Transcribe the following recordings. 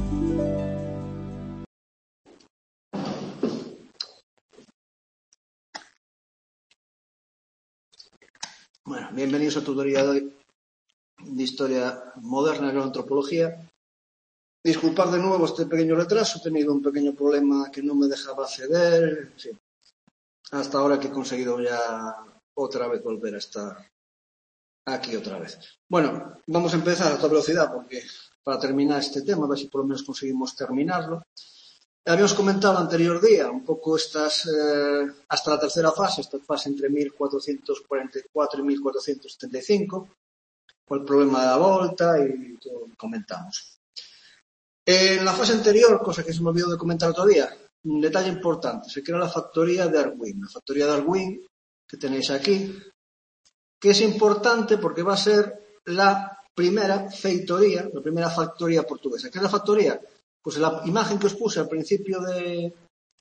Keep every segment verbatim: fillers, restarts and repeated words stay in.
Bueno, bienvenidos a tutoría de hoy de Historia Moderna y Antropología. Disculpad de nuevo este pequeño retraso, he tenido un pequeño problema que no me dejaba acceder. Sí. Hasta ahora que he conseguido ya otra vez volver a estar aquí otra vez. Bueno, vamos a empezar a toda velocidad porque para terminar este tema, a ver si por lo menos conseguimos terminarlo. Habíamos comentado el anterior día un poco estas, eh, hasta la tercera fase, esta fase entre mil cuatrocientos cuarenta y cuatro y mil cuatrocientos setenta y cinco, con el problema de la volta y todo lo que comentamos. En la fase anterior, cosa que se me olvidó de comentar todavía, un detalle importante, se crea la factoría de Arduin, la factoría de Arduin que tenéis aquí, que es importante porque va a ser la primera feitoría, la primera factoría portuguesa. ¿Qué es la factoría? Pues la imagen que os puse al principio de,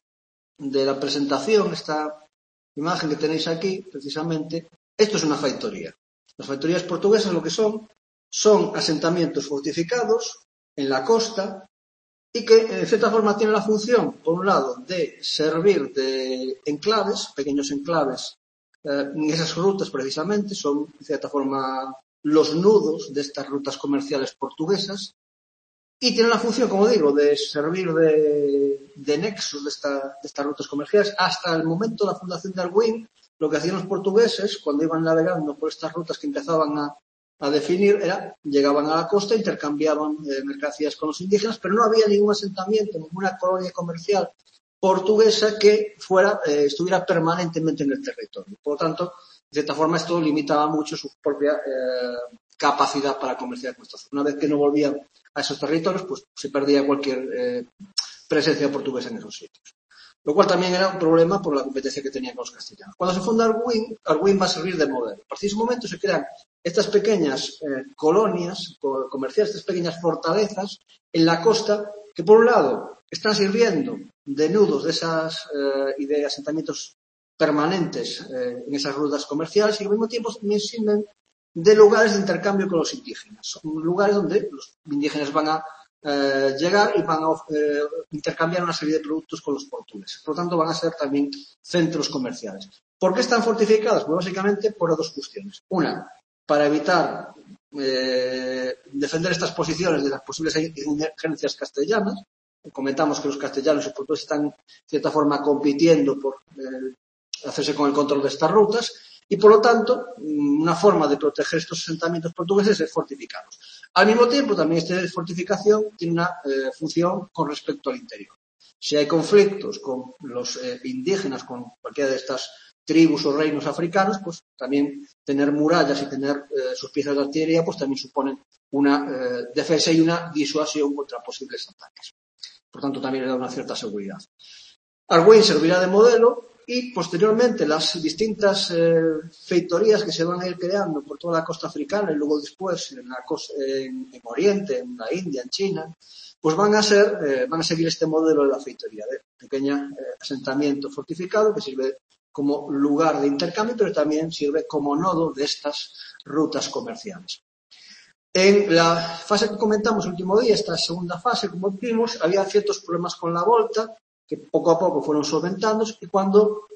de la presentación, esta imagen que tenéis aquí, precisamente, esto es una factoría. Las factorías portuguesas lo que son, son asentamientos fortificados en la costa y que, en cierta forma, tienen la función, por un lado, de servir de enclaves, pequeños enclaves, eh, en esas rutas precisamente, son, en cierta forma, los nudos de estas rutas comerciales portuguesas. Y tiene la función, como digo, de servir de, de nexos de, esta, de estas rutas comerciales. Hasta el momento de la fundación de Arduin, lo que hacían los portugueses, cuando iban navegando por estas rutas que empezaban a, a definir, era, llegaban a la costa, intercambiaban eh, mercancías con los indígenas, pero no había ningún asentamiento, ninguna colonia comercial portuguesa que fuera, eh, estuviera permanentemente en el territorio. Por lo tanto, de cierta forma, esto limitaba mucho su propia eh, capacidad para comerciar con estos. Una vez que no volvían a esos territorios, pues se perdía cualquier eh, presencia portuguesa en esos sitios. Lo cual también era un problema por la competencia que tenían con los castellanos. Cuando se funda Arduin, Arduin va a servir de modelo. A partir de ese momento se crean estas pequeñas eh, colonias comerciales, estas pequeñas fortalezas en la costa que, por un lado, están sirviendo de nudos de esas, eh, y de asentamientos permanentes eh, en esas rutas comerciales y al mismo tiempo también sirven de lugares de intercambio con los indígenas. Son lugares donde los indígenas van a eh, llegar y van a eh, intercambiar una serie de productos con los portugueses. Por lo tanto, van a ser también centros comerciales. ¿Por qué están fortificadas? Pues básicamente por dos cuestiones. Una, para evitar eh, defender estas posiciones de las posibles injerencias castellanas. Comentamos que los castellanos y los portugueses están, de cierta forma, compitiendo por eh, hacerse con el control de estas rutas. Y, por lo tanto, una forma de proteger estos asentamientos portugueses es fortificarlos. Al mismo tiempo, también esta fortificación tiene una eh, función con respecto al interior. Si hay conflictos con los eh, indígenas, con cualquiera de estas tribus o reinos africanos, pues también tener murallas y tener eh, sus piezas de artillería, pues también suponen una eh, defensa y una disuasión contra posibles ataques. Por tanto, también le da una cierta seguridad. Arduin servirá de modelo. Y posteriormente las distintas eh, feitorías que se van a ir creando por toda la costa africana y luego después en, la costa, en, en Oriente, en la India, en China, pues van a ser, eh, van a seguir este modelo de la feitoría, de pequeño eh, asentamiento fortificado que sirve como lugar de intercambio, pero también sirve como nodo de estas rutas comerciales. En la fase que comentamos el último día, esta segunda fase, como vimos, había ciertos problemas con la volta, que poco a poco fueron solventándose, y cuando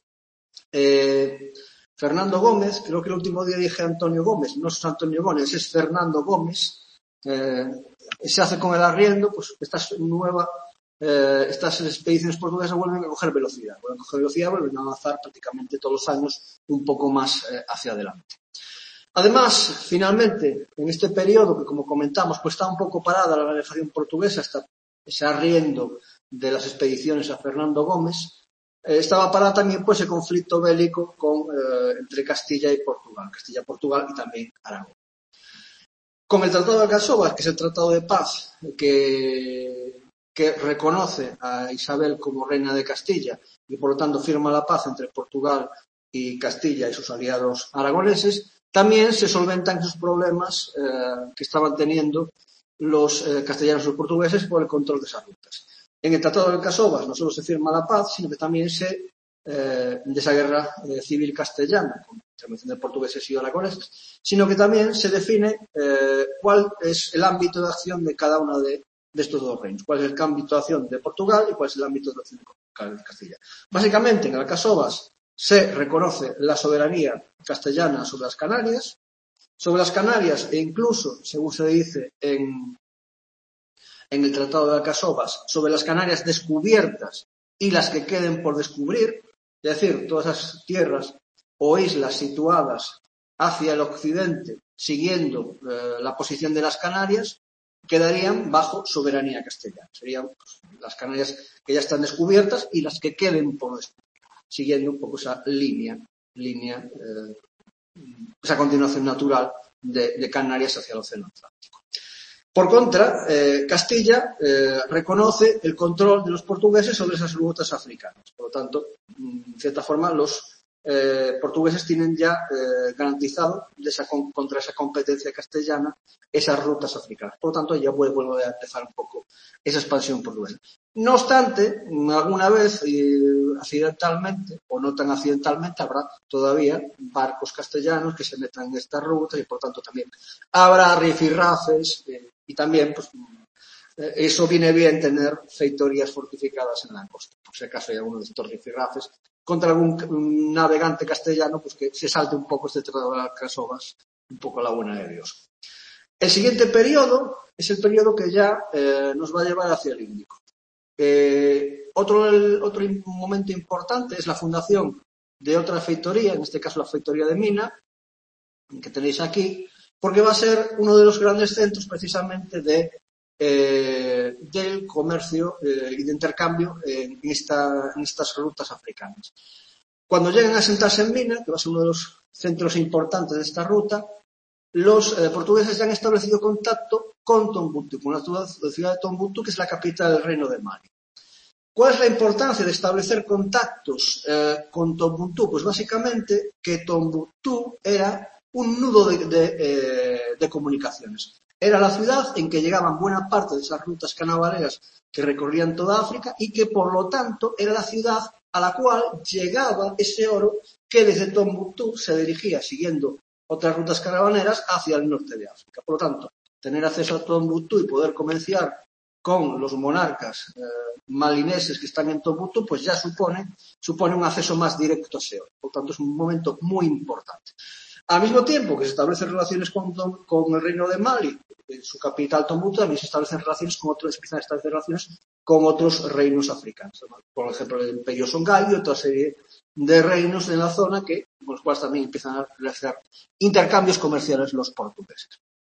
eh, Fernando Gómez, creo que el último día dije Antonio Gómez, no es Antonio Gómez, es Fernando Gómez, eh, se hace con el arriendo, pues estas nuevas, eh, estas expediciones portuguesas vuelven a coger velocidad, vuelven a coger velocidad, vuelven a avanzar prácticamente todos los años un poco más eh, hacia adelante. Además, finalmente, en este periodo que, como comentamos, pues está un poco parada la navegación portuguesa, hasta ese arriendo de las expediciones a Fernando Gómez, eh, estaba parada también pues el conflicto bélico con, eh, entre Castilla y Portugal, Castilla-Portugal y también Aragón. Con el Tratado de Alcasovas, que es el tratado de paz que, que reconoce a Isabel como reina de Castilla y por lo tanto firma la paz entre Portugal y Castilla y sus aliados aragoneses, también se solventan esos problemas eh, que estaban teniendo los eh, castellanos y los portugueses por el control de esas rutas. En el Tratado de Alcasovas no solo se firma la paz, sino que también se, eh, de esa guerra eh, civil castellana, con intervención de portugueses y aragoneses, sino que también se define eh, cuál es el ámbito de acción de cada una de de estos dos reinos. ¿Cuál es el ámbito de acción de Portugal y cuál es el ámbito de acción de Castilla? Básicamente, en Alcasovas se reconoce la soberanía castellana sobre las Canarias. Sobre las Canarias, e incluso, según se dice en, en el Tratado de Alcasovas, sobre las Canarias descubiertas y las que queden por descubrir, es decir, todas esas tierras o islas situadas hacia el occidente, siguiendo eh, la posición de las Canarias, quedarían bajo soberanía castellana. Serían pues, las Canarias que ya están descubiertas y las que queden por descubrir, siguiendo un poco esa línea, línea eh, esa continuación natural de, de Canarias hacia el Océano Atlántico. Por contra, eh, Castilla eh, reconoce el control de los portugueses sobre esas rutas africanas. Por lo tanto, en cierta forma, los eh, portugueses tienen ya eh, garantizado de esa, contra esa competencia castellana esas rutas africanas. Por lo tanto, ya vuelve a empezar un poco esa expansión portuguesa. No obstante, alguna vez, eh, accidentalmente, o no tan accidentalmente, habrá todavía barcos castellanos que se metan en estas rutas y, por tanto, también habrá rifirrafes eh, y también, pues, eh, eso viene bien tener feitorías fortificadas en la costa. Por si acaso hay alguno de estos rifirrafes contra algún navegante castellano, pues que se salte un poco este tratado de Alcasovas, un poco a la buena de Dios. El siguiente periodo es el periodo que ya eh, nos va a llevar hacia el Índico. Eh, otro, el, otro momento importante es la fundación de otra feitoría, en este caso la feitoría de Mina, que tenéis aquí, porque va a ser uno de los grandes centros precisamente de, eh, del comercio eh, y de intercambio en, esta, en estas rutas africanas. Cuando lleguen a sentarse en Mina, que va a ser uno de los centros importantes de esta ruta, los eh, portugueses ya han establecido contacto con Tombuctú, con la ciudad de Tombuctú, que es la capital del Reino de Mali. ¿Cuál es la importancia de establecer contactos eh, con Tombuctú? Pues básicamente que Tombuctú era un nudo de, de, eh, de comunicaciones. Era la ciudad en que llegaban buena parte de esas rutas carnavaleras que recorrían toda África y que, por lo tanto, era la ciudad a la cual llegaba ese oro que desde Tombuctú se dirigía, siguiendo otras rutas caravaneras, hacia el norte de África. Por lo tanto, tener acceso a Tombuctú y poder comerciar con los monarcas eh, malineses que están en Tombuctú, pues ya supone, supone un acceso más directo a ese oro. Por lo tanto, es un momento muy importante. Al mismo tiempo que se establecen relaciones con, con el Reino de Mali, en su capital Tombuctú, también se establecen relaciones con otros, empiezan a establecer relaciones con otros reinos africanos. Por ejemplo, el Imperio Songhai y otra serie de reinos en la zona que, con los cuales también empiezan a realizar intercambios comerciales los portugueses.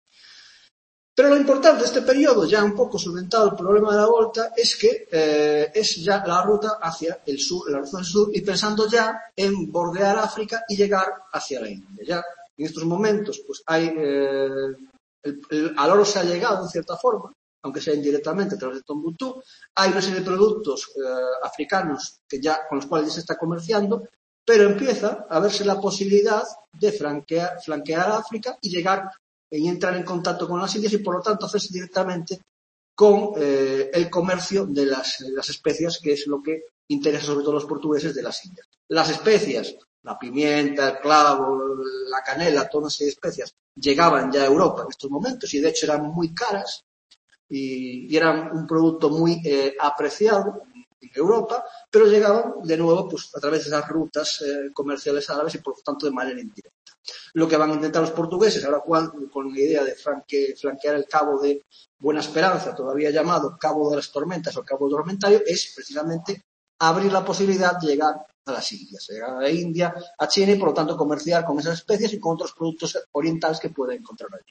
Pero lo importante de este periodo, ya un poco solventado el problema de la Volta, es que eh, es ya la ruta hacia el sur, la ruta del sur, y pensando ya en bordear África y llegar hacia la India. Ya en estos momentos, pues hay eh, el, el, al oro se ha llegado en cierta forma, aunque sea indirectamente a través de Tombuctú. Hay una serie de productos eh, africanos que ya, con los cuales ya se está comerciando, pero empieza a verse la posibilidad de flanquear, flanquear África y llegar y entrar en contacto con las Indias y, por lo tanto, hacerse directamente con eh, el comercio de las, de las especias, que es lo que interesa sobre todo a los portugueses de las Indias. Las especias, la pimienta, el clavo, la canela, todas esas especias, llegaban ya a Europa en estos momentos y, de hecho, eran muy caras y, y eran un producto muy eh, apreciado en Europa, pero llegaban de nuevo pues, a través de esas rutas eh, comerciales árabes y, por lo tanto, de manera indirecta. Lo que van a intentar los portugueses, ahora con la idea de flanque, flanquear el Cabo de Buena Esperanza, todavía llamado Cabo de las Tormentas o Cabo Tormentario, es precisamente abrir la posibilidad de llegar a las Indias, llegar a la India, a China y, por lo tanto, comerciar con esas especies y con otros productos orientales que pueden encontrar allí.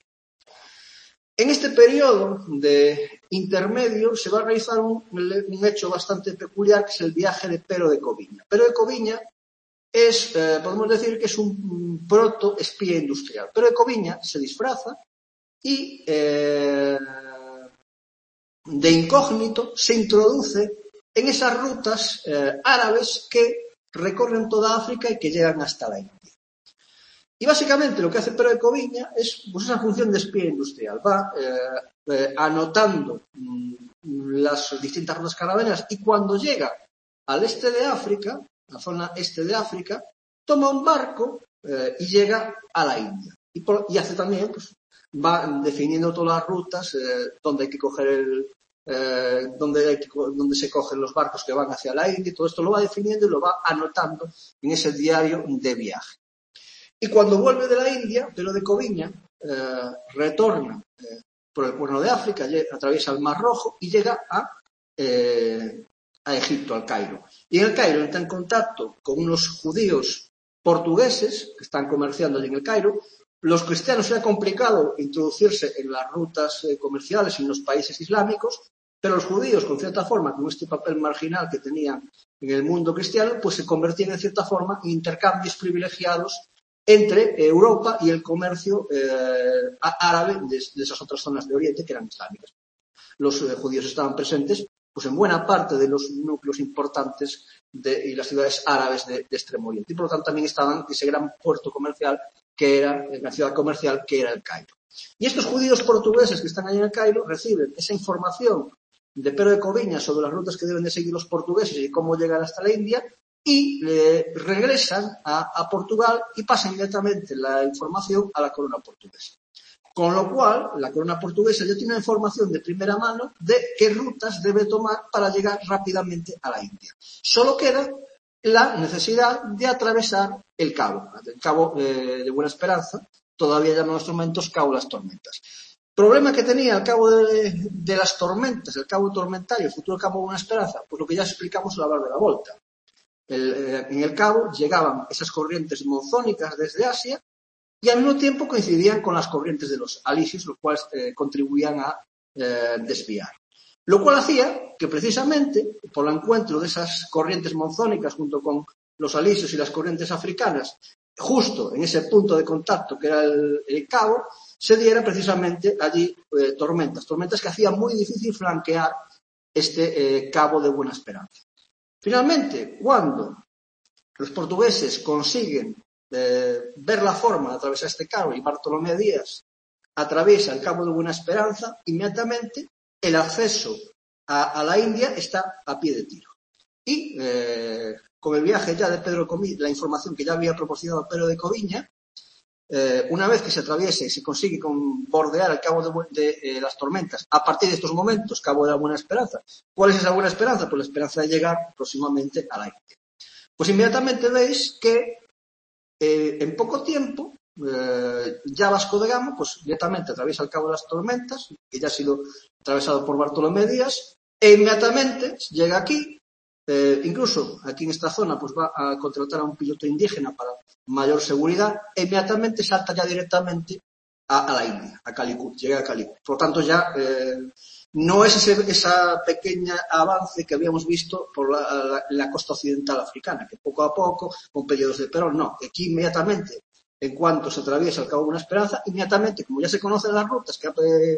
En este periodo de intermedio se va a realizar un, un hecho bastante peculiar, que es el viaje de Pero de Coviña. Pero de Coviña es, eh, podemos decir que es un proto espía industrial. Pero de Coviña se disfraza y eh, de incógnito se introduce en esas rutas eh, árabes que recorren toda África y que llegan hasta la India. Y básicamente lo que hace Pero de Coviña es pues, esa función de espía industrial. Va eh, eh, anotando mm, las distintas rutas caravaneras y cuando llega al este de África, la zona este de África, toma un barco eh, y llega a la India. Y, por, y hace también, pues, va definiendo todas las rutas eh, donde hay que coger el, eh, donde, hay que, donde se cogen los barcos que van hacia la India, y todo esto lo va definiendo y lo va anotando en ese diario de viaje. Y cuando vuelve de la India, Pero de Coviña, eh, retorna eh, por el Cuerno de África, atraviesa el Mar Rojo y llega a, eh, a Egipto, al Cairo. Y en el Cairo entra en contacto con unos judíos portugueses que están comerciando allí en el Cairo. Los cristianos era complicado introducirse en las rutas eh, comerciales en los países islámicos, pero los judíos, con cierta forma, con este papel marginal que tenían en el mundo cristiano, pues se convertían en cierta forma en intercambios privilegiados entre Europa y el comercio eh, árabe de, de esas otras zonas de Oriente que eran islámicas. Los eh, judíos estaban presentes pues en buena parte de los núcleos importantes de, y las ciudades árabes de, de Extremo Oriente. Y por lo tanto también estaban ese gran puerto comercial que era, la ciudad comercial que era el Cairo. Y estos judíos portugueses que están ahí en el Cairo reciben esa información de Pero de Coviña sobre las rutas que deben de seguir los portugueses y cómo llegar hasta la India, y eh, regresan a, a Portugal y pasan inmediatamente la información a la corona portuguesa. Con lo cual, la corona portuguesa ya tiene una información de primera mano de qué rutas debe tomar para llegar rápidamente a la India. Solo queda la necesidad de atravesar el cabo, el cabo eh, de Buena Esperanza, todavía llaman en estos momentos Cabo de las Tormentas. ¿Problema que tenía el cabo de, de las Tormentas, el cabo tormentario, el futuro cabo de Buena Esperanza? Pues lo que ya explicamos al hablar de la Volta. El, eh, en el cabo llegaban esas corrientes monzónicas desde Asia y al mismo tiempo coincidían con las corrientes de los alisios, los cuales eh, contribuían a eh, desviar. Lo cual hacía que precisamente por el encuentro de esas corrientes monzónicas junto con los alisios y las corrientes africanas, justo en ese punto de contacto que era el, el cabo, se diera precisamente allí eh, tormentas, tormentas que hacían muy difícil flanquear este eh, cabo de Buena Esperanza. Finalmente, cuando los portugueses consiguen eh, ver la forma de atravesar este cabo y Bartolomé Díaz atraviesa el cabo de Buena Esperanza, inmediatamente el acceso a, a la India está a pie de tiro. Y eh, con el viaje ya de Pedro Coviña, la información que ya había proporcionado Pedro de Coviña, eh, una vez que se atraviese y se consigue con bordear el cabo de, de eh, las Tormentas, a partir de estos momentos, cabo de la Buena Esperanza. ¿Cuál es esa Buena Esperanza? Pues la esperanza de llegar próximamente a la India. Pues inmediatamente veis que eh, en poco tiempo eh, ya Vasco de Gama pues directamente atraviesa el cabo de las Tormentas, que ya ha sido atravesado por Bartolomé Díaz, e inmediatamente llega aquí. Eh, incluso aquí en esta zona pues va a contratar a un piloto indígena para mayor seguridad e inmediatamente salta ya directamente a, a la India, a Calicut, llega a Calicut. Por lo tanto ya eh, no es ese esa pequeña avance que habíamos visto por la, la, la costa occidental africana, que poco a poco, con periodos de Perón, no, aquí inmediatamente, en cuanto se atraviesa el cabo de Buena Esperanza, inmediatamente, como ya se conocen las rutas que ha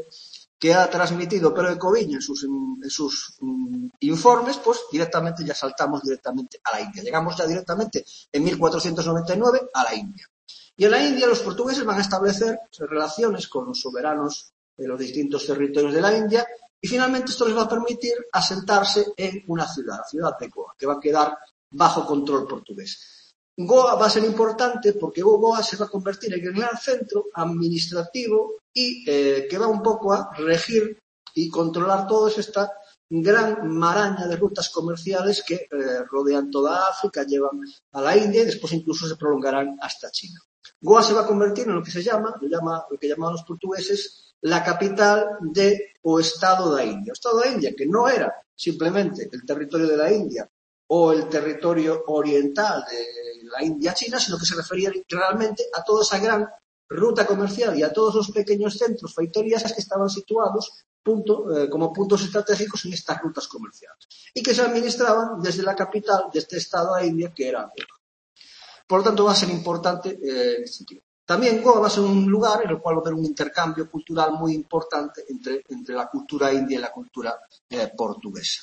que ha transmitido Pero de Coviña en sus, en sus um, informes, pues directamente ya saltamos directamente a la India. Llegamos ya directamente en mil cuatrocientos noventa y nueve a la India. Y en la India los portugueses van a establecer relaciones con los soberanos de los distintos territorios de la India y finalmente esto les va a permitir asentarse en una ciudad, la ciudad de Goa, que va a quedar bajo control portugués. Goa va a ser importante porque Goa se va a convertir en el gran centro administrativo y eh, que va un poco a regir y controlar toda esta gran maraña de rutas comerciales que eh, rodean toda África, llevan a la India y después incluso se prolongarán hasta China. Goa se va a convertir en lo que se llama, lo, llama, lo que llamaban los portugueses, la capital de o Estado de la India. O Estado de la India, que no era simplemente el territorio de la India o el territorio oriental de la India china, sino que se refería realmente a toda esa gran ruta comercial y a todos los pequeños centros feitorías que estaban situados punto, eh, como puntos estratégicos en estas rutas comerciales y que se administraban desde la capital de este estado de India, que era Goa. Por lo tanto, va a ser importante eh, en este sentido. También Goa va a ser un lugar en el cual va a haber un intercambio cultural muy importante entre, entre la cultura india y la cultura eh, portuguesa.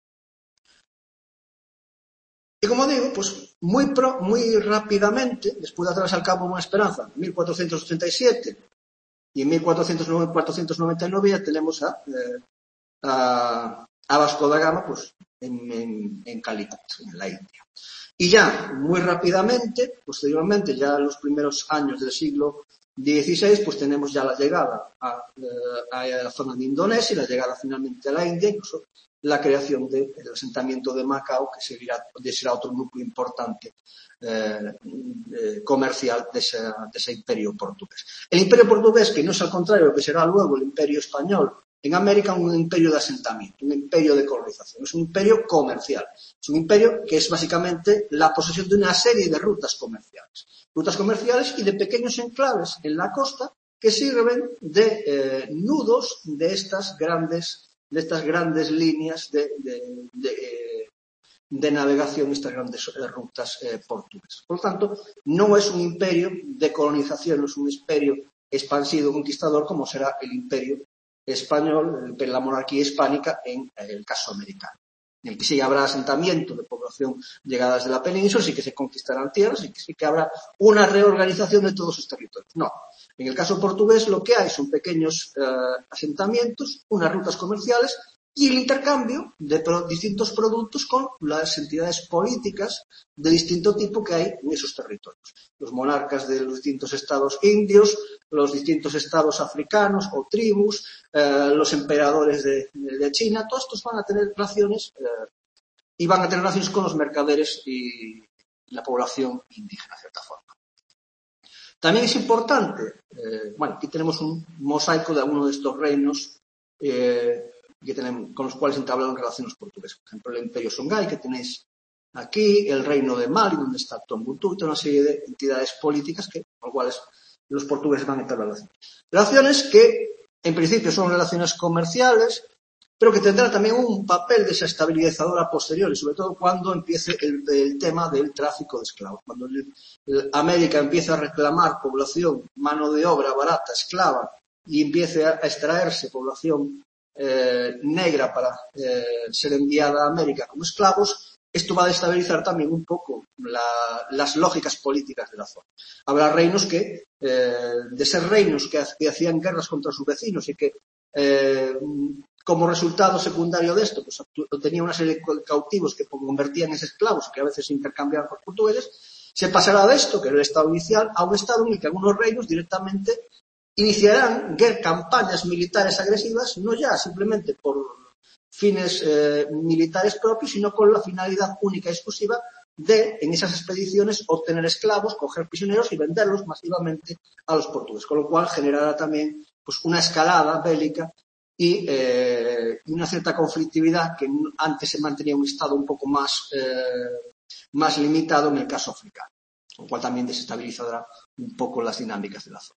Y como digo, pues muy, pro, muy rápidamente, después de atravesar el cabo de Buena Esperanza, en mil cuatrocientos ochenta y siete y en mil cuatrocientos noventa y nueve ya tenemos a, eh, a, a Vasco da Gama pues en, en, en Calicut, en la India. Y ya, muy rápidamente, posteriormente, ya en los primeros años del siglo dieciséis, pues tenemos ya la llegada a, a la zona de Indonesia y la llegada finalmente a la India, incluso la creación del de, asentamiento de Macao, que será, será otro núcleo importante eh, eh, comercial de ese, de ese imperio portugués. El imperio portugués, que no es al contrario, que será luego el imperio español en América, un imperio de asentamiento, un imperio de colonización, es un imperio comercial, es un imperio que es básicamente la posesión de una serie de rutas comerciales, rutas comerciales y de pequeños enclaves en la costa que sirven de eh, nudos de estas grandes, de estas grandes líneas de, de, de, eh, de navegación, estas grandes eh, rutas eh, portuguesas. Por lo tanto, no es un imperio de colonización, no es un imperio expansivo, conquistador, como será el imperio español, la monarquía hispánica en el caso americano, en el que sí habrá asentamiento de población llegada desde la península, sí que se conquistarán tierras y que sí que habrá una reorganización de todos sus territorios. No, en el caso portugués lo que hay son pequeños eh, asentamientos, unas rutas comerciales y el intercambio de pro- distintos productos con las entidades políticas de distinto tipo que hay en esos territorios. Los monarcas de los distintos estados indios, los distintos estados africanos o tribus, eh, los emperadores de, de China, todos estos van a tener relaciones eh, y van a tener relaciones con los mercaderes y la población indígena, de cierta forma. También es importante, eh, bueno, aquí tenemos un mosaico de algunos de estos reinos eh, que tenemos, con los cuales entablaron relaciones los portugueses. Por ejemplo, el Imperio Songhai, que tenéis aquí, el Reino de Mali, donde está Tombuctú, una serie de entidades políticas que, con las cuales los portugueses van a entablar relaciones. Relaciones que, en principio, son relaciones comerciales, pero que tendrá también un papel desestabilizador a posteriori, sobre todo cuando empiece el, el tema del tráfico de esclavos. Cuando el, el América empieza a reclamar población, mano de obra barata, esclava, y empiece a, a extraerse población eh, negra para eh, ser enviada a América como esclavos, esto va a destabilizar también un poco la, las lógicas políticas de la zona. Habrá reinos que, eh, de ser reinos que, que hacían guerras contra sus vecinos y que eh, como resultado secundario de esto, pues tenía una serie de cautivos que convertían en esclavos, que a veces se intercambiaban por portugueses, se pasará de esto, que era el estado inicial, a un estado en el que algunos reinos directamente iniciarán campañas militares agresivas, no ya simplemente por fines eh, militares propios, sino con la finalidad única y exclusiva de, en esas expediciones, obtener esclavos, coger prisioneros y venderlos masivamente a los portugueses, con lo cual generará también pues, una escalada bélica y eh, una cierta conflictividad que antes se mantenía un estado un poco más, eh, más limitado en el caso africano, lo cual también desestabilizará un poco las dinámicas de la zona.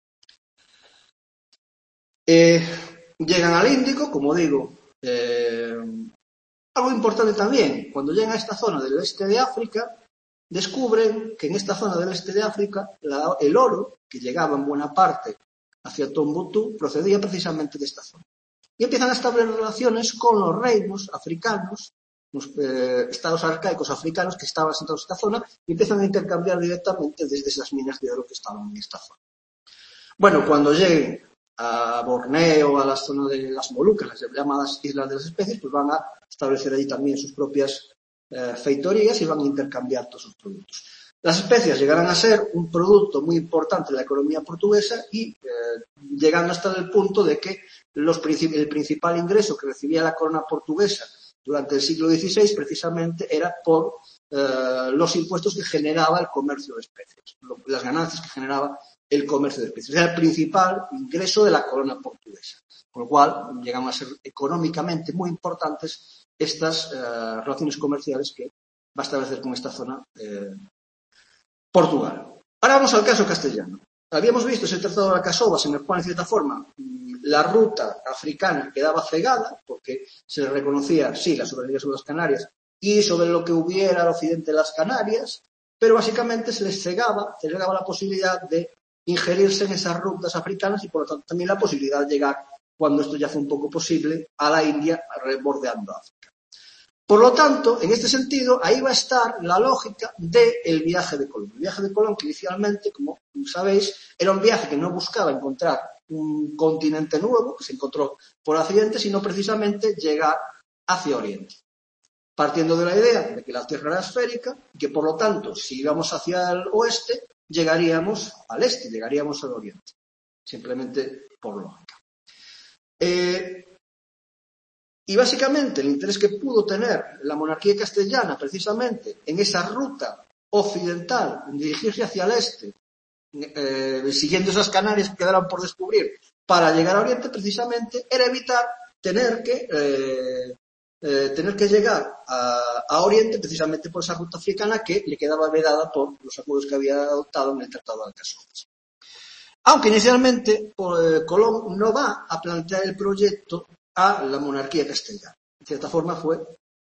Eh, llegan al Índico, como digo, eh, algo importante también, cuando llegan a esta zona del este de África, descubren que en esta zona del este de África la, el oro, que llegaba en buena parte hacia Tombuctú, procedía precisamente de esta zona. Y empiezan a establecer relaciones con los reinos africanos, los eh, estados arcaicos africanos que estaban sentados en esta zona, y empiezan a intercambiar directamente desde esas minas de oro que estaban en esta zona. Bueno, cuando lleguen a Borneo, a la zona de las Molucas, las llamadas Islas de las Especies, pues van a establecer allí también sus propias eh, feitorías y van a intercambiar todos sus productos. Las especias llegarán a ser un producto muy importante de la economía portuguesa y eh, llegando hasta el punto de que los, el principal ingreso que recibía la corona portuguesa durante el siglo dieciséis precisamente era por eh, los impuestos que generaba el comercio de especies, las ganancias que generaba el comercio de especies. Era el principal ingreso de la corona portuguesa, con lo cual llegan a ser económicamente muy importantes estas eh, relaciones comerciales que va a establecer con esta zona eh, Portugal. Ahora vamos al caso castellano. Habíamos visto ese tratado de la Casovas en el cual, en cierta forma, la ruta africana quedaba cegada porque se le reconocía, sí, la soberanía sobre las Canarias y sobre lo que hubiera al occidente de las Canarias, pero básicamente se les cegaba, se les cegaba la posibilidad de ingerirse en esas rutas africanas y, por lo tanto, también la posibilidad de llegar, cuando esto ya fue un poco posible, a la India, bordeando África. Por lo tanto, en este sentido, ahí va a estar la lógica del viaje de Colón. El viaje de Colón, que inicialmente, como sabéis, era un viaje que no buscaba encontrar un continente nuevo, que se encontró por accidente, sino precisamente llegar hacia Oriente. partiendo de la idea de que la Tierra era esférica y que, por lo tanto, si íbamos hacia el oeste, llegaríamos al este, llegaríamos al oriente, simplemente por lógica. Eh, y básicamente el interés que pudo tener la monarquía castellana precisamente en esa ruta occidental, en dirigirse hacia el este, eh, siguiendo esas Canarias que quedaron por descubrir para llegar a Oriente, precisamente era evitar tener que eh, eh, tener que llegar a, a Oriente precisamente por esa ruta africana que le quedaba vedada por los acuerdos que había adoptado en el Tratado de Alcaçovas. Aunque inicialmente eh, Colón no va a plantear el proyecto a la monarquía castellana. De cierta forma fue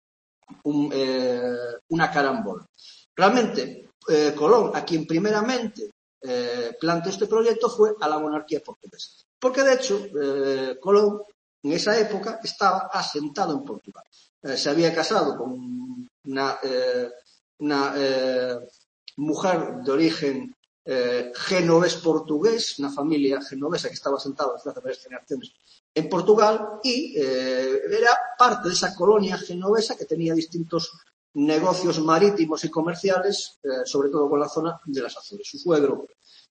un, eh, una carambola. Realmente, eh, Colón, a quien primeramente eh, planteó este proyecto, fue a la monarquía portuguesa. Porque, de hecho, eh, Colón, en esa época, estaba asentado en Portugal. Eh, se había casado con una, eh, una eh, mujer de origen eh, genovés-portugués, una familia genovesa que estaba asentada desde hace varias generaciones en Portugal, y eh, era parte de esa colonia genovesa que tenía distintos negocios marítimos y comerciales, eh, sobre todo con la zona de las Azores. Su suegro,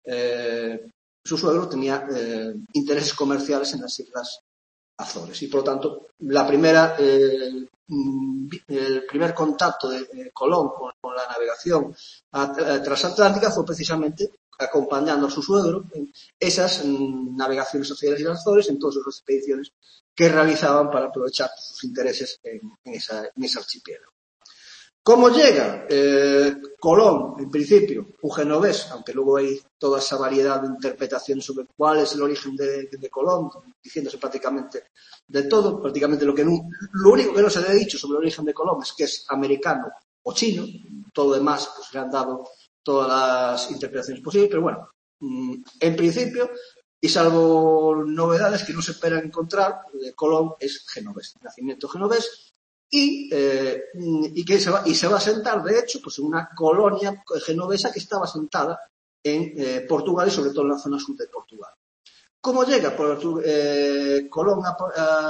eh, su suegro tenía eh, intereses comerciales en las Islas Azores y, por lo tanto, la primera, eh, el primer contacto de eh, Colón con, con la navegación transatlántica fue precisamente acompañando a su suegro en esas mm, navegaciones hacia las Islas Azores, en todas esas expediciones que realizaban para aprovechar sus intereses en, en, esa, en ese archipiélago. ¿Cómo llega? Eh, Colón, en principio, un genovés, aunque luego hay toda esa variedad de interpretaciones sobre cuál es el origen de, de, de Colón, diciéndose prácticamente de todo, prácticamente lo que no, lo único que no se le ha dicho sobre el origen de Colón es que es americano o chino, todo lo demás pues le han dado todas las interpretaciones posibles, pero bueno, en principio, y salvo novedades que no se esperan encontrar, Colón es genovés, nacimiento genovés, y, eh, y que se va, y se va a sentar, de hecho, pues en una colonia genovesa que estaba asentada en eh, Portugal y sobre todo en la zona sur de Portugal. ¿Cómo llega por, eh, Colón a,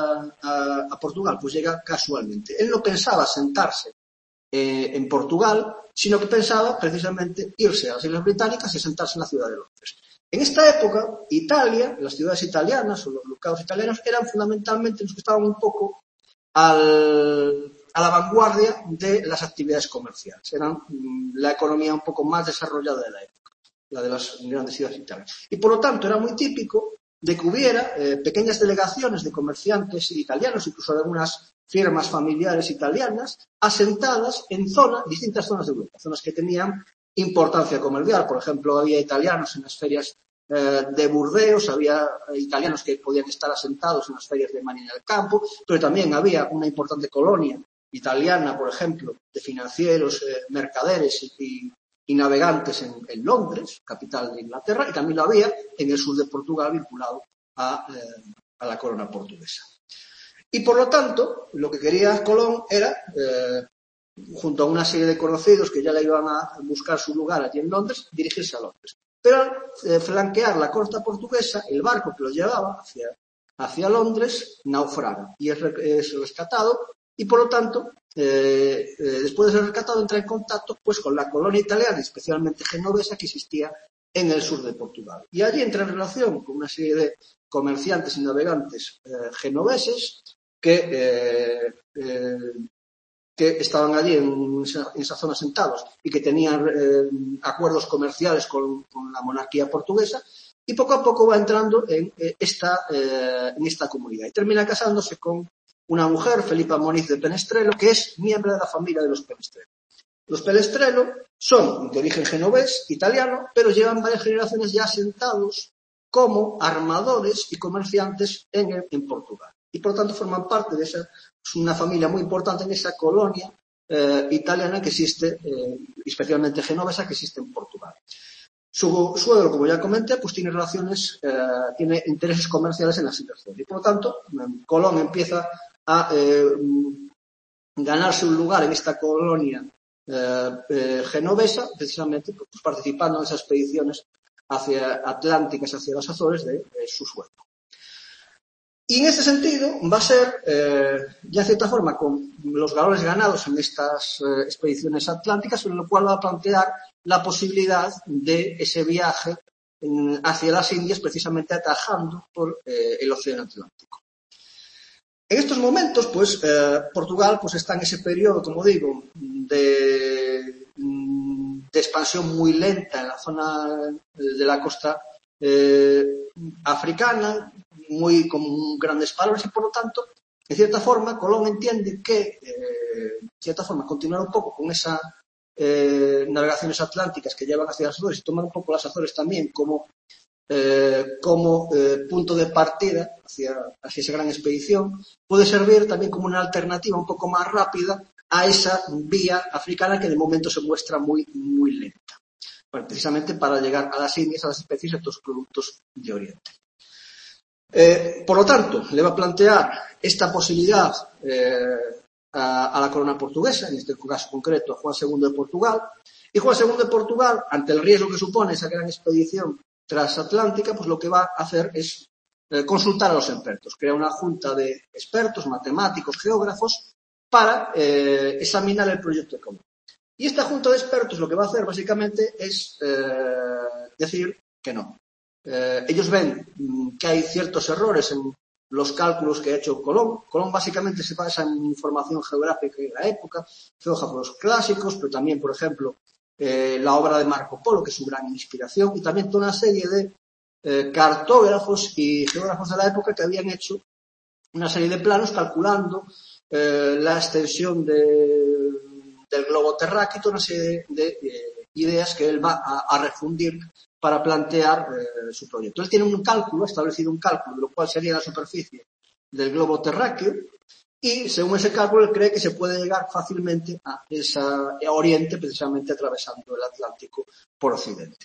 a, a Portugal? Pues llega casualmente. Él no pensaba sentarse eh, en Portugal, sino que pensaba precisamente irse a las Islas Británicas y sentarse en la ciudad de Londres. En esta época, Italia, las ciudades italianas o los ducados italianos eran fundamentalmente los que estaban un poco al, a la vanguardia de las actividades comerciales. Eran mm, la economía un poco más desarrollada de la época, la de las grandes ciudades italianas. Y por lo tanto era muy típico de que hubiera eh, pequeñas delegaciones de comerciantes italianos, incluso de algunas firmas familiares italianas, asentadas en zonas, distintas zonas de Europa, zonas que tenían importancia comercial. Por ejemplo, había italianos en las ferias eh, de Burdeos, había italianos que podían estar asentados en las ferias de Marina del Campo, pero también había una importante colonia italiana, por ejemplo, de financieros, eh, mercaderes y, y, y navegantes en, en Londres, capital de Inglaterra, y también lo había en el sur de Portugal vinculado a, eh, a la corona portuguesa. Y por lo tanto, lo que quería Colón era, eh, junto a una serie de conocidos que ya le iban a buscar su lugar allí en Londres, dirigirse a Londres. Pero al eh, flanquear la costa portuguesa, el barco que lo llevaba hacia, hacia Londres naufraga y es, es rescatado y, por lo tanto, eh, eh, después de ser rescatado, entra en contacto pues, con la colonia italiana, especialmente genovesa, que existía en el sur de Portugal. Y allí entra en relación con una serie de comerciantes y navegantes eh, genoveses que, eh, eh, que estaban allí en esa, en esa zona sentados y que tenían eh, acuerdos comerciales con, con la monarquía portuguesa, y poco a poco va entrando en, eh, esta, eh, en esta comunidad y termina casándose con una mujer, Felipa Moniz de Penestrelo, que es miembro de la familia de los Penestrelo. Los Penestrelo son de origen genovés, italiano, pero llevan varias generaciones ya asentados como armadores y comerciantes en, en Portugal. Y por lo tanto forman parte de esa, es una familia muy importante en esa colonia eh, italiana que existe, eh, especialmente genovesa, que existe en Portugal. Su suegro, como ya comenté, pues tiene relaciones, eh, tiene intereses comerciales en las Islas Azores. Y por lo tanto, Colón empieza a eh, ganarse un lugar en esta colonia eh, eh, genovesa, precisamente pues, participando en esas expediciones hacia atlánticas, hacia las Azores de, de su suegro. Y en este sentido va a ser, eh, ya en cierta forma, con los valores ganados en estas eh, expediciones atlánticas, en lo cual va a plantear la posibilidad de ese viaje en, hacia las Indias, precisamente atajando por eh, el Océano Atlántico. En estos momentos, pues, eh, Portugal pues, está en ese periodo, como digo, de, de expansión muy lenta en la zona de la costa eh, africana, muy con grandes valores y, por lo tanto, en cierta forma, Colón entiende que, eh, en cierta forma, continuar un poco con esas eh, navegaciones atlánticas que llevan hacia las Azores y tomar un poco las Azores también como Eh, como eh, punto de partida hacia, hacia esa gran expedición, puede servir también como una alternativa un poco más rápida a esa vía africana que de momento se muestra muy, muy lenta, bueno, precisamente para llegar a las Indias, a las especies, a estos productos de Oriente. Eh, por lo tanto, le va a plantear esta posibilidad eh, a, a la corona portuguesa, en este caso concreto a Juan segundo de Portugal, y Juan segundo de Portugal, ante el riesgo que supone esa gran expedición transatlántica, pues lo que va a hacer es eh, consultar a los expertos, crear una junta de expertos, matemáticos, geógrafos, para eh, examinar el proyecto de Colón. Y esta junta de expertos lo que va a hacer básicamente es eh, decir que no. Eh, ellos ven mm, que hay ciertos errores en los cálculos que ha hecho Colón. Colón básicamente se basa en información geográfica de la época, geógrafos clásicos, pero también, por ejemplo, Eh, la obra de Marco Polo, que es su gran inspiración, y también toda una serie de eh, cartógrafos y geógrafos de la época que habían hecho una serie de planos calculando eh, la extensión de, del globo terráqueo, una serie de, de eh, ideas que él va a, a refundir para plantear eh, su proyecto. Él tiene un cálculo, ha establecido un cálculo de lo cual sería la superficie del globo terráqueo, y según ese cálculo él cree que se puede llegar fácilmente a esa a Oriente, precisamente atravesando el Atlántico por Occidente.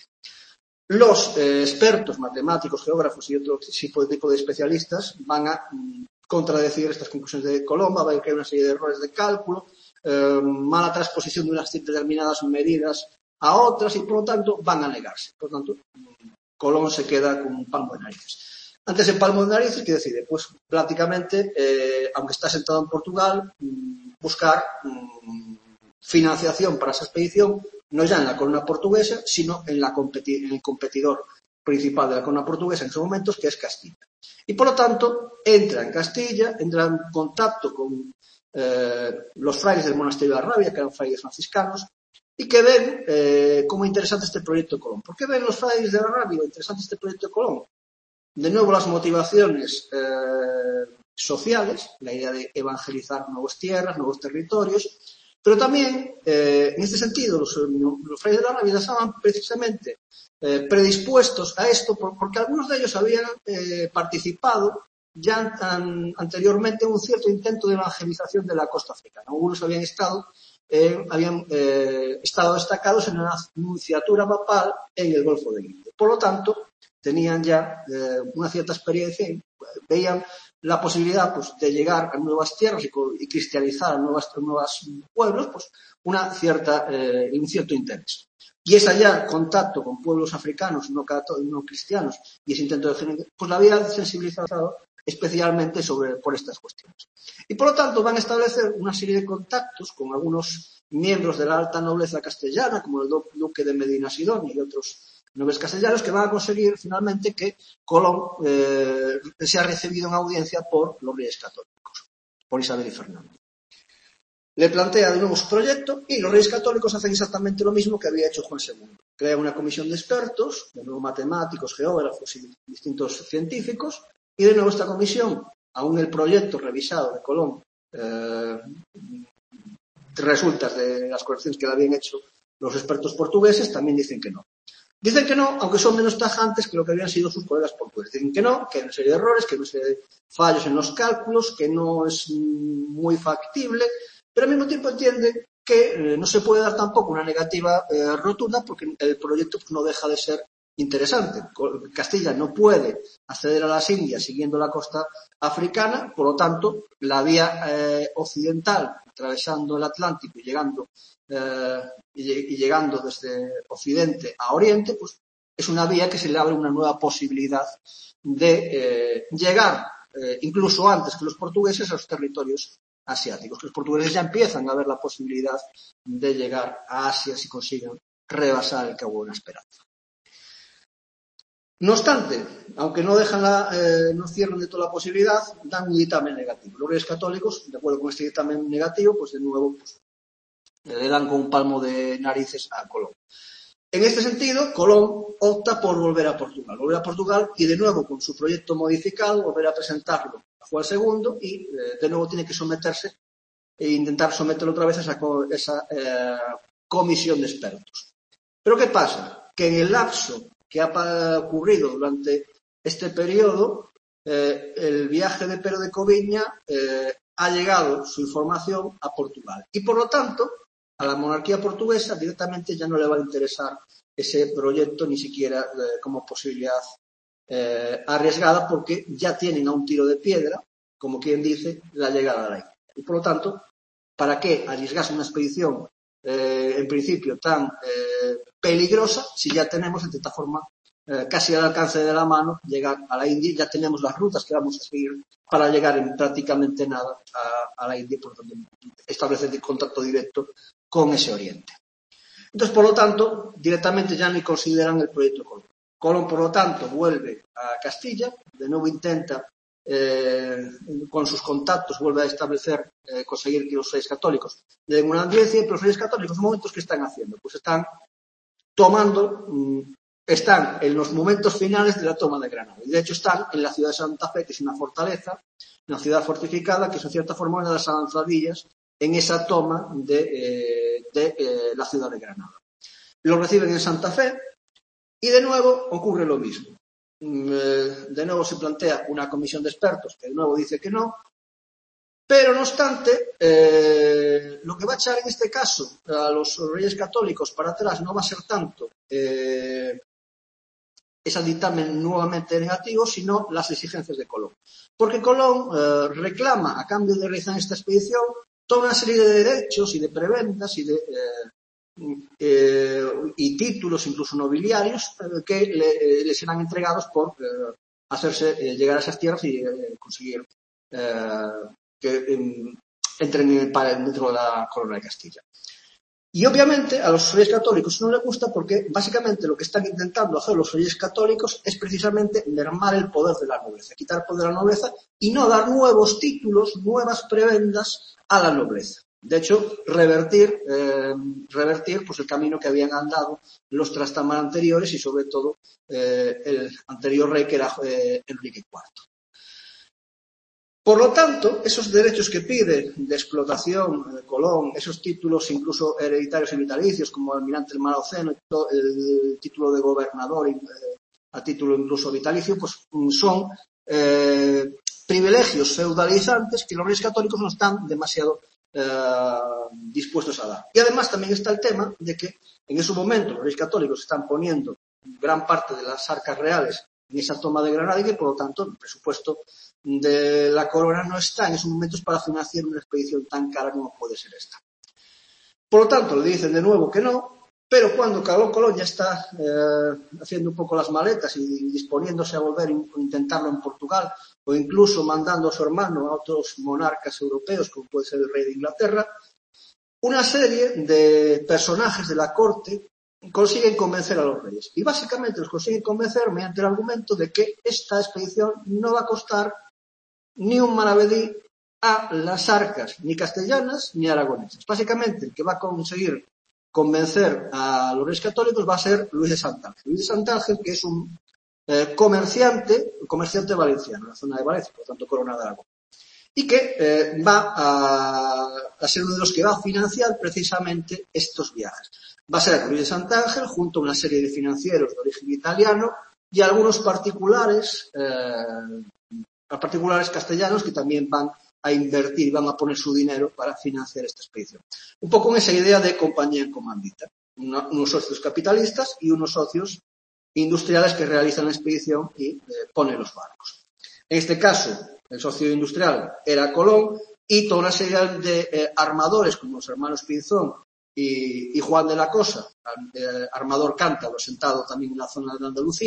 Los eh, expertos, matemáticos, geógrafos y otro tipo de, tipo de especialistas van a mm, contradecir estas conclusiones de Colón, va a ver que hay una serie de errores de cálculo, eh, mala transposición de unas determinadas medidas a otras y, por lo tanto, van a negarse. Por lo tanto, Colón se queda con un palmo de narices. Ante ese palmo de narices, ¿qué decide? Pues prácticamente, eh, aunque está sentado en Portugal, buscar mmm, financiación para esa expedición, no ya en la corona portuguesa, sino en, la competi- en el competidor principal de la corona portuguesa en esos momentos, que es Castilla. Y por lo tanto, entra en Castilla, entra en contacto con eh, los frailes del monasterio de Arrabia, que eran frailes franciscanos, y que ven eh, como interesante este proyecto de Colón. ¿Por qué ven los frailes de Arrabia interesante este proyecto de Colón? De nuevo, las motivaciones eh, sociales, la idea de evangelizar nuevas tierras, nuevos territorios, pero también, eh, en este sentido, los, los frailes de la Arabia estaban precisamente eh, predispuestos a esto porque algunos de ellos habían eh, participado ya an, anteriormente en un cierto intento de evangelización de la costa africana. Algunos habían estado, eh, habían eh, estado destacados en una nunciatura papal en el Golfo de Guinea. Por lo tanto, tenían ya eh, una cierta experiencia y veían la posibilidad pues, de llegar a nuevas tierras y, y cristianizar a nuevos nuevas pueblos, pues una cierta, eh, un cierto interés. Y ese ya contacto con pueblos africanos no, no cristianos y ese intento de pues la había sensibilizado especialmente sobre, por estas cuestiones. Y por lo tanto van a establecer una serie de contactos con algunos miembros de la alta nobleza castellana, como el duque de Medina Sidonia y otros nobles castellanos, que van a conseguir finalmente que Colón eh, sea recibido en audiencia por los reyes católicos, por Isabel y Fernando. Le plantea de nuevo su proyecto y los reyes católicos hacen exactamente lo mismo que había hecho Juan segundo. Crea una comisión de expertos, de nuevo matemáticos, geógrafos y distintos científicos, y de nuevo esta comisión, aún el proyecto revisado de Colón, eh, resultas de las correcciones que le habían hecho los expertos portugueses, también dicen que no. Dicen que no, aunque son menos tajantes que lo que habían sido sus colegas portugueses. Dicen que no, que hay una serie de errores, que hay una serie de fallos en los cálculos, que no es muy factible, pero al mismo tiempo entienden que eh, no se puede dar tampoco una negativa eh, rotunda porque el proyecto pues, no deja de ser interesante. Castilla no puede acceder a las Indias siguiendo la costa africana, por lo tanto, la vía eh, occidental, atravesando el Atlántico y llegando eh, y, y llegando desde Occidente a Oriente, pues es una vía que se le abre una nueva posibilidad de eh, llegar eh, incluso antes que los portugueses, a los territorios asiáticos, que los portugueses ya empiezan a ver la posibilidad de llegar a Asia si consiguen rebasar el Cabo Buena Esperanza. No obstante, aunque no dejan la, eh, no cierran de toda la posibilidad, dan un dictamen negativo. Los Reyes Católicos, de acuerdo con este dictamen negativo, pues de nuevo pues, le dan con un palmo de narices a Colón. En este sentido, Colón opta por volver a Portugal. Volver a Portugal y de nuevo con su proyecto modificado, volver a presentarlo a Juan segundo y eh, de nuevo tiene que someterse e intentar someterlo otra vez a esa, esa eh, comisión de expertos. Pero ¿qué pasa? Que en el lapso que ha ocurrido durante este periodo, eh, el viaje de Pero de Coviña eh, ha llegado su información a Portugal. Y por lo tanto, a la monarquía portuguesa directamente ya no le va a interesar ese proyecto ni siquiera eh, como posibilidad eh, arriesgada porque ya tienen a un tiro de piedra, como quien dice, la llegada a la India. Y por lo tanto, ¿para qué arriesgarse una expedición eh, en principio tan eh, peligrosa si ya tenemos de esta forma eh, casi al alcance de la mano llegar a la India y ya tenemos las rutas que vamos a seguir para llegar en prácticamente nada a, a la India, por lo tanto establecer el contacto directo con ese oriente. Entonces, por lo tanto, directamente ya ni consideran el proyecto Colón. Colón, por lo tanto, vuelve a Castilla, de nuevo intenta eh, con sus contactos vuelve a establecer, eh, conseguir que los Reyes Católicos le den una audiencia, pero los Reyes Católicos, en los momentos que están haciendo, pues están tomando, mmm, están en los momentos finales de la toma de Granada. Y de hecho están en la ciudad de Santa Fe, que es una fortaleza, una ciudad fortificada, que es en cierta forma una de las avanzadillas en esa toma de, eh, de eh, la ciudad de Granada. Lo reciben en Santa Fe y de nuevo ocurre lo mismo. De nuevo se plantea una comisión de expertos que de nuevo dice que no, pero no obstante, eh, lo que va a echar en este caso a los Reyes Católicos para atrás no va a ser tanto eh, ese dictamen nuevamente negativo, sino las exigencias de Colón. Porque Colón eh, reclama, a cambio de realizar esta expedición, toda una serie de derechos y de prebendas y de eh, Eh, y títulos incluso nobiliarios eh, que le, le serán entregados por eh, hacerse eh, llegar a esas tierras y eh, conseguir eh, que eh, entren para dentro de la corona de Castilla. Y obviamente a los Reyes Católicos no les gusta porque básicamente lo que están intentando hacer los Reyes Católicos es precisamente mermar el poder de la nobleza, quitar poder a la nobleza y no dar nuevos títulos, nuevas prebendas a la nobleza. De hecho, revertir, eh, revertir pues el camino que habían andado los Trastámara anteriores y sobre todo eh, el anterior rey que era eh, Enrique cuarto. Por lo tanto, esos derechos que pide de explotación de Colón, esos títulos incluso hereditarios y vitalicios como almirante del Mar Océano, el título de gobernador eh, a título incluso vitalicio, pues son eh, privilegios feudalizantes que los Reyes Católicos no están demasiado Eh, dispuestos a dar. Y además también está el tema de que en ese momento los Reyes Católicos están poniendo gran parte de las arcas reales en esa toma de Granada y que por lo tanto el presupuesto de la corona no está en esos momentos para financiar una expedición tan cara como puede ser esta. Por lo tanto le dicen de nuevo que no, pero cuando Carlos Colón ya está eh, haciendo un poco las maletas y disponiéndose a volver a intentarlo en Portugal o incluso mandando a su hermano a otros monarcas europeos, como puede ser el rey de Inglaterra, una serie de personajes de la corte consiguen convencer a los reyes. Y básicamente los consiguen convencer mediante el argumento de que esta expedición no va a costar ni un maravedí a las arcas ni castellanas ni aragonesas. Básicamente el que va a conseguir convencer a los Reyes Católicos va a ser Luis de Santángel. Luis de Santángel, que es un eh, comerciante, comerciante valenciano, en la zona de Valencia, por lo tanto Corona de Aragón, y que eh, va a, a ser uno de los que va a financiar precisamente estos viajes. Va a ser Luis de Santángel junto a una serie de financieros de origen italiano y algunos particulares, eh, particulares castellanos que también van a invertir, van a poner su dinero para financiar esta expedición. Un poco en esa idea de compañía en comandita. Una, unos socios capitalistas y unos socios industriales que realizan la expedición y eh, ponen los barcos. En este caso, el socio industrial era Colón y toda una serie de eh, armadores como los hermanos Pinzón y, y Juan de la Cosa, eh, armador cántabro sentado también en la zona de Andalucía,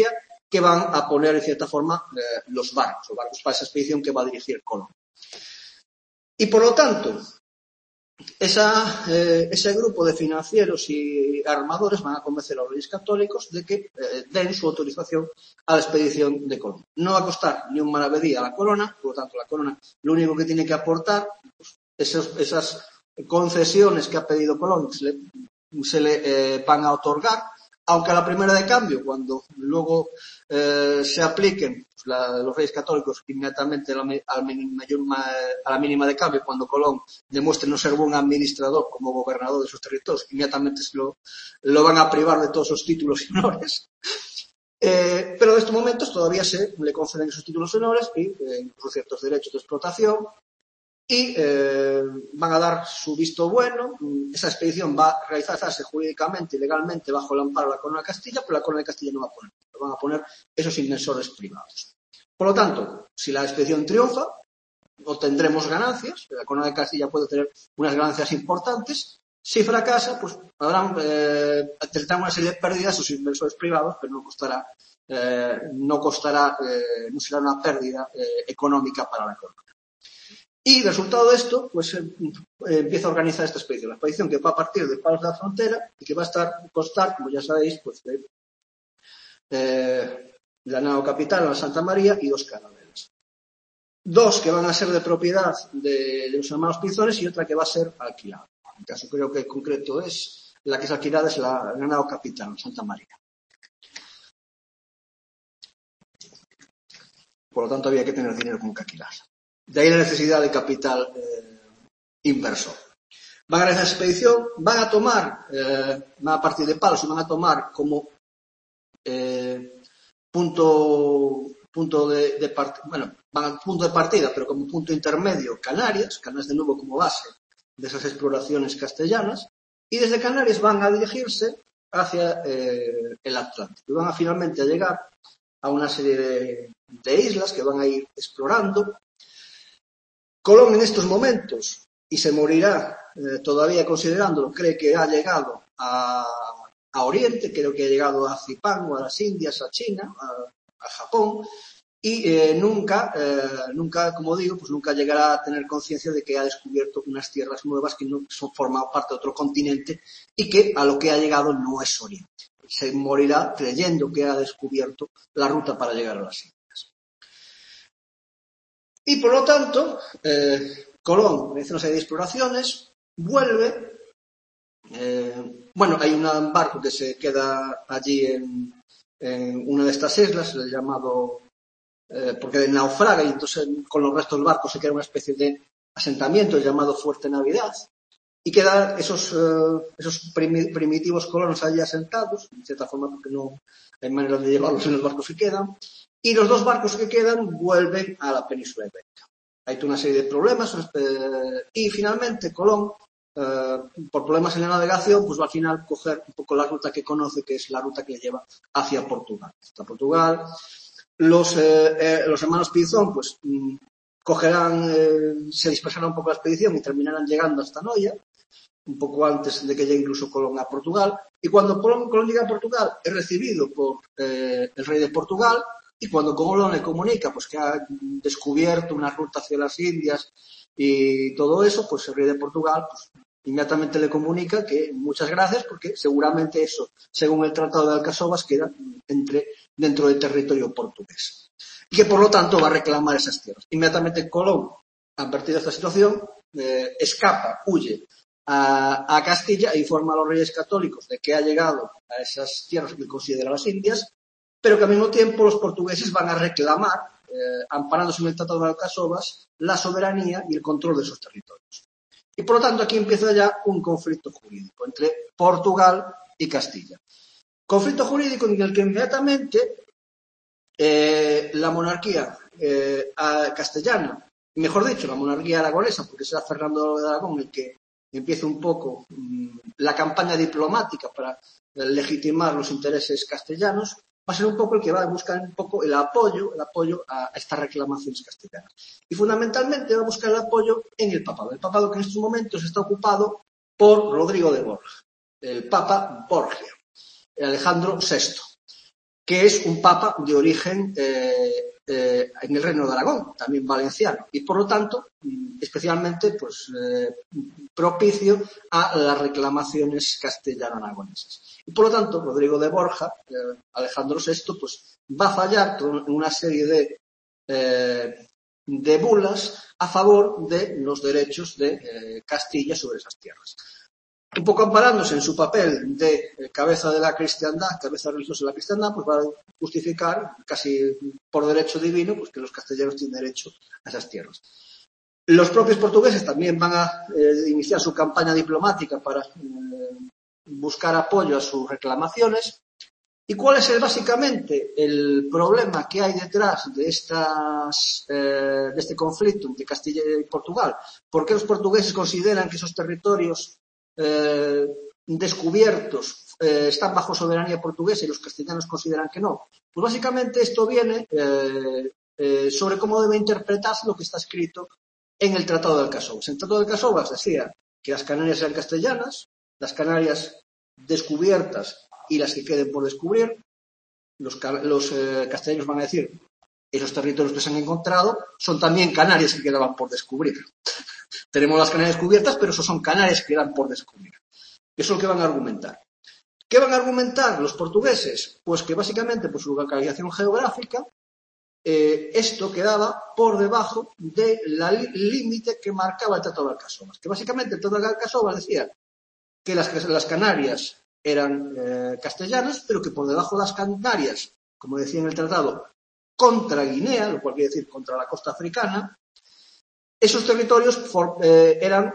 que van a poner, en cierta forma, eh, los barcos, los barcos para esa expedición que va a dirigir Colón. Y, por lo tanto, esa, eh, ese grupo de financieros y armadores van a convencer a los reyes católicos de que eh, den su autorización a la expedición de Colón. No va a costar ni un maravedí a la corona, por lo tanto, la corona lo único que tiene que aportar, pues, esos, esas concesiones que ha pedido Colón se le, se le eh, van a otorgar, aunque a la primera de cambio, cuando luego eh, se apliquen pues, la, los reyes católicos inmediatamente a la, a, la mínima, a la mínima de cambio, cuando Colón demuestre no ser buen administrador como gobernador de sus territorios, inmediatamente se lo, lo van a privar de todos sus títulos y honores. Eh, pero en estos momentos todavía se le conceden esos títulos y honores y eh, incluso ciertos derechos de explotación. Y eh, van a dar su visto bueno. Esa expedición va a realizarse jurídicamente y legalmente bajo el amparo de la Corona de Castilla, pero la Corona de Castilla no va a poner, lo van a poner esos inversores privados. Por lo tanto, si la expedición triunfa, obtendremos ganancias, la Corona de Castilla puede tener unas ganancias importantes. Si fracasa, pues habrán eh, tendrán una serie de pérdidas sus inversores privados, pero no costará, eh, no costará, eh, no será una pérdida eh, económica para la Corona. Y resultado de esto, pues eh, empieza a organizar esta expedición. La expedición que va a partir de Palos de la Frontera y que va a estar, costar, como ya sabéis, pues de eh, la nao capital, la Santa María, y dos carabelas. Dos que van a ser de propiedad de, de los hermanos Pinzones y otra que va a ser alquilada. En caso creo que en concreto es, la que es alquilada es la, la nao capital, la Santa María. Por lo tanto, había que tener dinero con que alquilarla. De ahí la necesidad de capital eh, inversor. Van a realizar esa expedición, van a tomar, eh, van a partir de Palos y van a tomar como eh, punto, punto de, de partida, bueno, van a punto de partida, pero como punto intermedio Canarias, Canarias de nuevo como base de esas exploraciones castellanas, y desde Canarias van a dirigirse hacia eh, el Atlántico. Y van a finalmente a llegar a una serie de, de islas que van a ir explorando. Colón en estos momentos, y se morirá eh, todavía considerándolo, cree que ha llegado a, a Oriente, creo que ha llegado a Zipango, a las Indias, a China, a, a Japón, y eh, nunca, eh, nunca, como digo, pues nunca llegará a tener conciencia de que ha descubierto unas tierras nuevas que no son formado parte de otro continente y que a lo que ha llegado no es Oriente. Se morirá creyendo que ha descubierto la ruta para llegar a las Indias. Y por lo tanto, eh, Colón realiza una serie de exploraciones, vuelve, eh, bueno, hay un barco que se queda allí en, en una de estas islas, el llamado, eh, porque naufraga y entonces con los restos del barco se queda una especie de asentamiento llamado Fuerte Navidad, y quedan esos, eh, esos primitivos colonos allí asentados, de cierta forma porque no hay manera de llevarlos en los barcos que quedan, y los dos barcos que quedan vuelven a la península ibérica. Hay toda una serie de problemas eh, y finalmente Colón, eh, por problemas en la navegación, pues va al final coger un poco la ruta que conoce, que es la ruta que le lleva hacia Portugal. Hasta Portugal, los, eh, eh, los hermanos Pinzón, pues mm, cogerán, eh, se dispersará un poco la expedición y terminarán llegando hasta Noia, un poco antes de que llegue incluso Colón a Portugal. Y cuando Colón, Colón llega a Portugal, es recibido por eh, el rey de Portugal. Y cuando Colón le comunica pues que ha descubierto una ruta hacia las Indias y todo eso, pues el rey de Portugal pues, inmediatamente le comunica que muchas gracias porque seguramente eso, según el Tratado de Alcasovas, queda entre, dentro del territorio portugués. Y que por lo tanto va a reclamar esas tierras. Inmediatamente Colón, a partir de esta situación, eh, escapa, huye a, a Castilla e informa a los reyes católicos de que ha llegado a esas tierras que considera las Indias, pero que al mismo tiempo los portugueses van a reclamar, eh, amparándose en el Tratado de Alcasovas, la soberanía y el control de sus territorios. Y por lo tanto aquí empieza ya un conflicto jurídico entre Portugal y Castilla. Conflicto jurídico en el que inmediatamente eh, la monarquía eh, castellana, mejor dicho, la monarquía aragonesa, porque será Fernando de Aragón el que empieza un poco mmm, la campaña diplomática para eh, legitimar los intereses castellanos, va a ser un poco el que va a buscar un poco el apoyo, el apoyo a estas reclamaciones castellanas. Y fundamentalmente va a buscar el apoyo en el papado. El papado que en estos momentos está ocupado por Rodrigo de Borja, el Papa Borgia, Alejandro sexto, que es un papa de origen eh, eh, en el Reino de Aragón, también valenciano, y por lo tanto, especialmente pues, eh, propicio a las reclamaciones castellano-aragonesas. Y por lo tanto, Rodrigo de Borja, eh, Alejandro sexto, pues va a fallar en una serie de, eh, de bulas a favor de los derechos de eh, Castilla sobre esas tierras. Un poco amparándose en su papel de eh, cabeza de la cristiandad, cabeza religiosa de la cristiandad, pues va a justificar, casi por derecho divino, pues que los castellanos tienen derecho a esas tierras. Los propios portugueses también van a eh, iniciar su campaña diplomática para eh, buscar apoyo a sus reclamaciones. ¿Y cuál es el, básicamente el problema que hay detrás de, estas, eh, de este conflicto entre Castilla y Portugal? ¿Por qué los portugueses consideran que esos territorios Eh, descubiertos eh, están bajo soberanía portuguesa y los castellanos consideran que no? Pues básicamente esto viene eh, eh, sobre cómo debe interpretarse lo que está escrito en el Tratado de Alcasovas. En el Tratado de Alcasovas decía que las Canarias eran castellanas, las Canarias descubiertas y las que queden por descubrir. Los, los eh, castellanos van a decir, esos territorios que se han encontrado son también Canarias que quedaban por descubrir. Tenemos las Canarias descubiertas, pero eso son Canarias que quedan por descubrir. Eso es lo que van a argumentar. ¿Qué van a argumentar los portugueses? Pues que básicamente por su localización geográfica, eh, esto quedaba por debajo del límite que marcaba el Tratado de Alcasovas. Que básicamente el Tratado de Alcasovas decía que las, las Canarias eran eh, castellanas, pero que por debajo de las Canarias, como decía en el tratado, contra Guinea, lo cual quiere decir contra la costa africana, esos territorios for, eh, eran,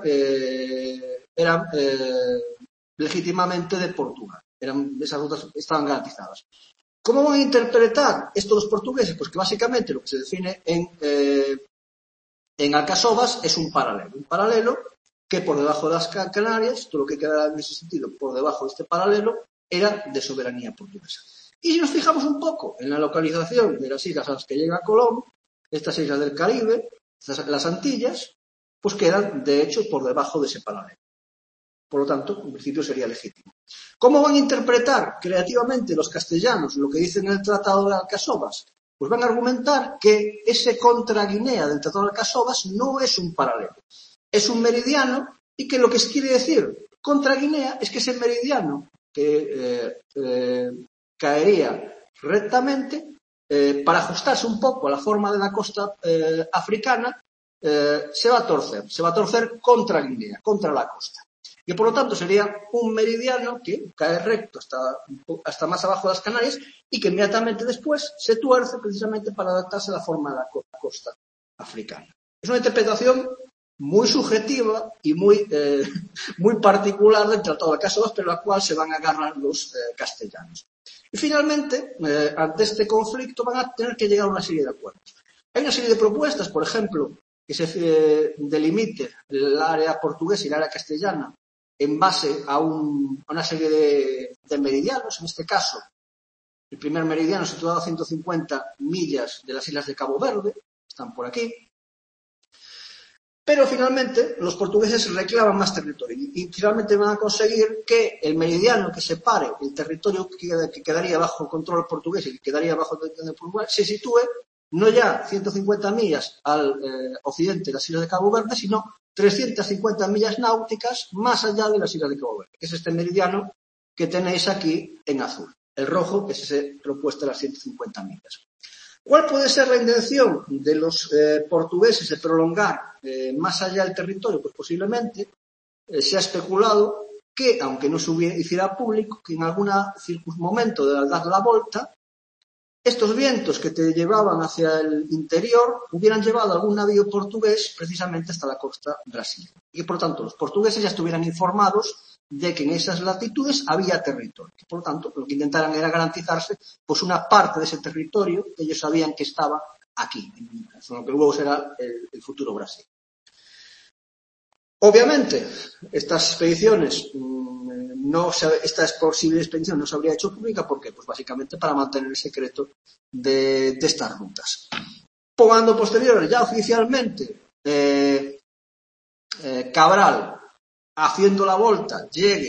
eh, eran eh, legítimamente de Portugal. Eran, esas rutas estaban garantizadas. ¿Cómo van a interpretar esto los portugueses? Pues que básicamente lo que se define en, eh, en Alcasovas es un paralelo. Un paralelo que por debajo de las Canarias, todo lo que quedaba en ese sentido por debajo de este paralelo, era de soberanía portuguesa. Y si nos fijamos un poco en la localización de las islas a las que llega Colón, estas islas del Caribe, las Antillas, pues quedan, de hecho, por debajo de ese paralelo. Por lo tanto, en principio sería legítimo. ¿Cómo van a interpretar creativamente los castellanos lo que dicen en el Tratado de Alcasovas? Pues van a argumentar que ese contra Guinea del Tratado de Alcasovas no es un paralelo, es un meridiano, y que lo que quiere decir contra Guinea es que ese meridiano que eh, eh, caería rectamente, eh, para ajustarse un poco a la forma de la costa eh, africana, eh, se va a torcer, se va a torcer contra Guinea, contra la costa. Y por lo tanto sería un meridiano que cae recto hasta, hasta más abajo de las Canarias y que inmediatamente después se tuerce precisamente para adaptarse a la forma de la costa africana. Es una interpretación muy subjetiva y muy, eh, muy particular del Tratado de Alcasovas, pero a la cual se van a agarrar los eh, castellanos. Y finalmente, eh, ante este conflicto van a tener que llegar a una serie de acuerdos. Hay una serie de propuestas, por ejemplo, que se eh, delimite el área portuguesa y el área castellana en base a, un, a una serie de, de meridianos. En este caso, el primer meridiano situado a ciento cincuenta millas de las islas de Cabo Verde, están por aquí. Pero finalmente los portugueses reclaman más territorio y, y finalmente van a conseguir que el meridiano que separe el territorio que, que quedaría bajo control portugués y que quedaría bajo el control de Portugal se sitúe no ya ciento cincuenta millas al eh, occidente de las islas de Cabo Verde, sino trescientas cincuenta millas náuticas más allá de las islas de Cabo Verde, que es este meridiano que tenéis aquí en azul. El rojo es esa propuesta de las ciento cincuenta millas. ¿Cuál puede ser la intención de los eh, portugueses de prolongar eh, más allá del territorio? Pues posiblemente eh, se ha especulado que, aunque no se hubiera, hiciera público, que en algún momento de dar la vuelta, estos vientos que te llevaban hacia el interior hubieran llevado algún navío portugués precisamente hasta la costa brasileña. Y que, por lo tanto, los portugueses ya estuvieran informados de que en esas latitudes había territorio. Y, por lo tanto, lo que intentaran era garantizarse pues una parte de ese territorio que ellos sabían que estaba aquí, en lo que luego será el, el futuro Brasil. Obviamente, estas expediciones, no se, esta posible expedición no se habría hecho pública. ¿Por qué? Pues básicamente para mantener el secreto de, de estas rutas. Cuando posterior, ya oficialmente, eh, eh, Cabral, haciendo la volta, llegue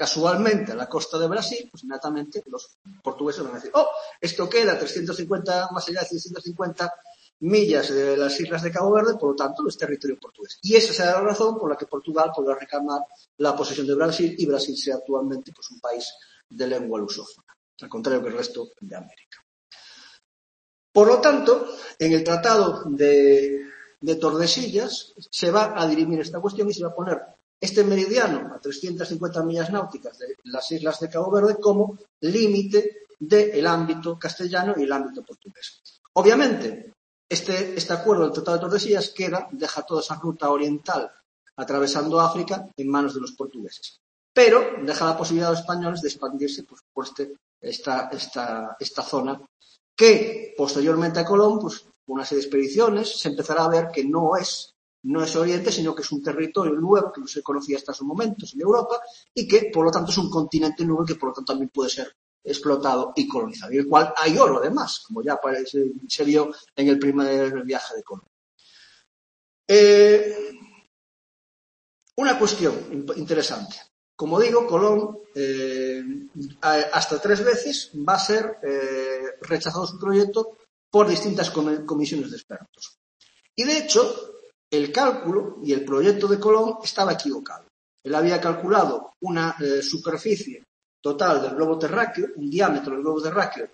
casualmente a la costa de Brasil, pues inmediatamente los portugueses van a decir, oh, esto queda trescientos cincuenta, más allá de trescientos cincuenta millas de las islas de Cabo Verde, por lo tanto es territorio portugués. Y esa será la razón por la que Portugal podrá reclamar la posesión de Brasil y Brasil sea actualmente pues, un país de lengua lusófona, al contrario que el resto de América. Por lo tanto, en el Tratado de, de Tordesillas se va a dirimir esta cuestión y se va a poner este meridiano a trescientas cincuenta millas náuticas de las islas de Cabo Verde como límite del ámbito castellano y el ámbito portugués. Obviamente, este, este acuerdo del Tratado de Tordesillas queda, deja toda esa ruta oriental atravesando África en manos de los portugueses, pero deja la posibilidad a los españoles de expandirse pues, por este, esta, esta, esta zona que posteriormente a Colón, pues con una serie de expediciones, se empezará a ver que no es, no es Oriente, sino que es un territorio nuevo que no se conocía hasta esos momentos en Europa y que, por lo tanto, es un continente nuevo que, por lo tanto, también puede ser explotado y colonizado, y el cual hay oro, además, como ya parece, se vio en el primer viaje de Colón. Eh, una cuestión interesante. Como digo, Colón eh, hasta tres veces va a ser eh, rechazado su proyecto por distintas comisiones de expertos. Y de hecho, el cálculo y el proyecto de Colón estaba equivocado. Él había calculado una eh, superficie total del globo terráqueo, un diámetro del globo terráqueo,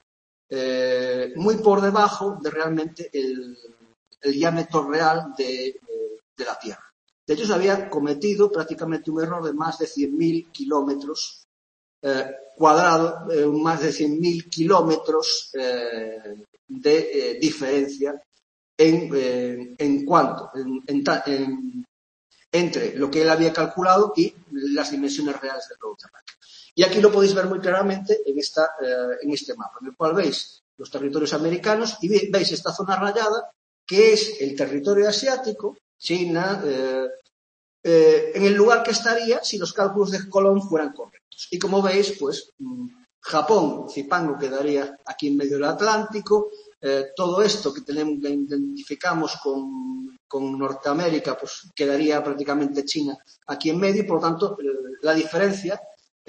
eh, muy por debajo de realmente el, el diámetro real de, eh, de la Tierra. De hecho, se había cometido prácticamente un error de más de cien mil kilómetros eh, cuadrados, eh, más de cien mil kilómetros eh, de eh, diferencia en, eh, en cuanto, en, en, en, entre lo que él había calculado y las dimensiones reales del globo terráqueo. Y aquí lo podéis ver muy claramente en, esta, eh, en este mapa, en el cual veis los territorios americanos y veis esta zona rayada, que es el territorio asiático, China, eh, eh, en el lugar que estaría si los cálculos de Colón fueran correctos. Y como veis, pues Japón, Zipango, quedaría aquí en medio del Atlántico. Eh, todo esto que tenemos, que identificamos con, con Norteamérica, pues quedaría prácticamente China aquí en medio, y por lo tanto eh, la diferencia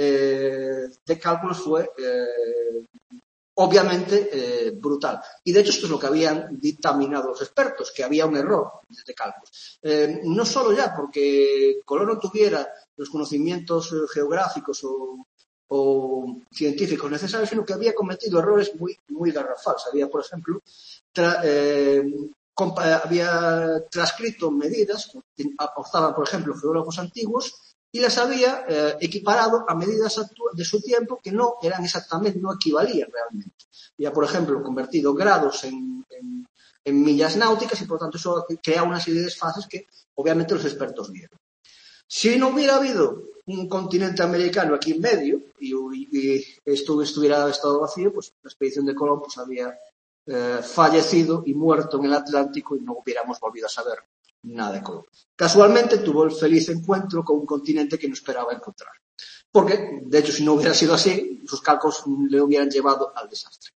eh, de cálculos fue eh, obviamente eh, brutal. Y de hecho esto es lo que habían dictaminado los expertos, que había un error de cálculos. Eh, no solo ya porque Colón no tuviera los conocimientos eh, geográficos o, o científicos necesarios, sino que había cometido errores muy, muy garrafales. Había, por ejemplo, tra, eh, compa, había transcrito medidas que aportaban, por ejemplo, geólogos antiguos, y las había eh, equiparado a medidas de su tiempo que no eran exactamente, no equivalían realmente. Había, por ejemplo, convertido grados en, en, en millas náuticas y, por lo tanto, eso crea una serie de desfases que, obviamente, los expertos vieron. Si no hubiera habido un continente americano aquí en medio y, y, y esto estuviera estado vacío, pues la expedición de Colón pues, había eh, fallecido y muerto en el Atlántico y no hubiéramos volvido a saber nada de Colón. Casualmente tuvo el feliz encuentro con un continente que no esperaba encontrar. Porque, de hecho, si no hubiera sido así, sus cálculos le hubieran llevado al desastre.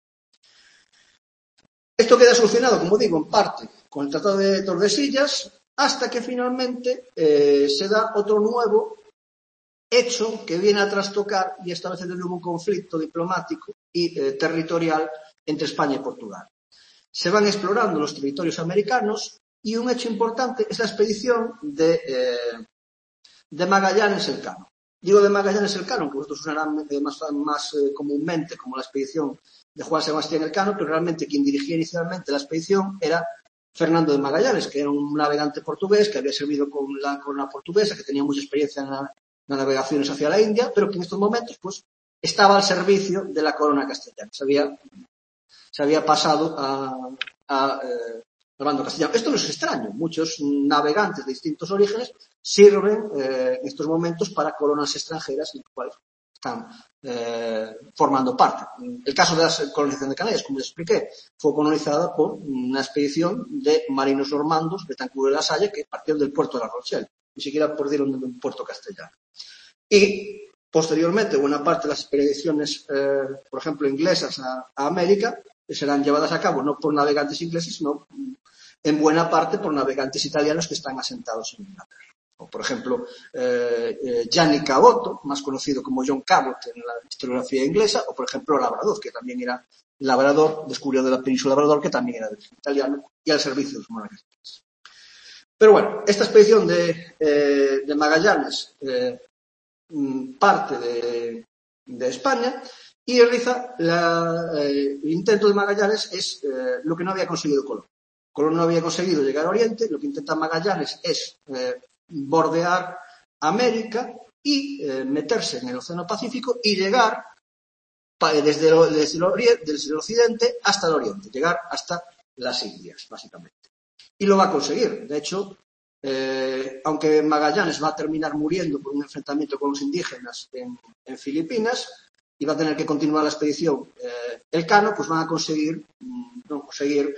Esto queda solucionado, como digo, en parte con el Tratado de Tordesillas, hasta que finalmente eh, se da otro nuevo hecho que viene a trastocar y establece de nuevo un conflicto diplomático y eh, territorial entre España y Portugal. Se van explorando los territorios americanos y un hecho importante es la expedición de, eh, de Magallanes Elcano. Digo de Magallanes Elcano, que vosotros usarán eh, más, más eh, comúnmente como la expedición de Juan Sebastián Elcano, pero realmente quien dirigía inicialmente la expedición era Fernando de Magallanes, que era un navegante portugués que había servido con la corona portuguesa, que tenía mucha experiencia en la, las navegaciones hacia la India, pero que en estos momentos pues estaba al servicio de la corona castellana. Se había, se había pasado a, a eh, al bando castellano. Esto no es extraño. Muchos navegantes de distintos orígenes sirven eh, en estos momentos para coronas extranjeras en las cuales están eh, formando parte. El caso de la colonización de Canarias, como les expliqué, fue colonizada por una expedición de marinos normandos, Betancourt de la Salle, que partieron del puerto de La Rochelle. Ni siquiera perdieron de un puerto castellano. Y, posteriormente, buena parte de las expediciones, eh, por ejemplo, inglesas a, a América, serán llevadas a cabo no por navegantes ingleses, sino en buena parte por navegantes italianos que están asentados en Inglaterra. O, por ejemplo, eh, eh, Gianni Caboto, más conocido como John Cabot en la historiografía inglesa, o, por ejemplo, Labrador, que también era labrador, descubridor de la península Labrador, que también era de origen italiano y al servicio de los monarcas. Pero bueno, esta expedición de, eh, de Magallanes eh, parte de, de España y realiza la, eh, el intento de Magallanes es eh, lo que no había conseguido Colón. Colón no había conseguido llegar a Oriente, lo que intenta Magallanes es eh, bordear América y eh, meterse en el Océano Pacífico y llegar pa, desde, el, desde, el oriente, desde el occidente hasta el oriente, llegar hasta las Indias, básicamente. Y lo va a conseguir. De hecho, eh, aunque Magallanes va a terminar muriendo por un enfrentamiento con los indígenas en, en Filipinas y va a tener que continuar la expedición eh, Elcano, pues van a conseguir, no, conseguir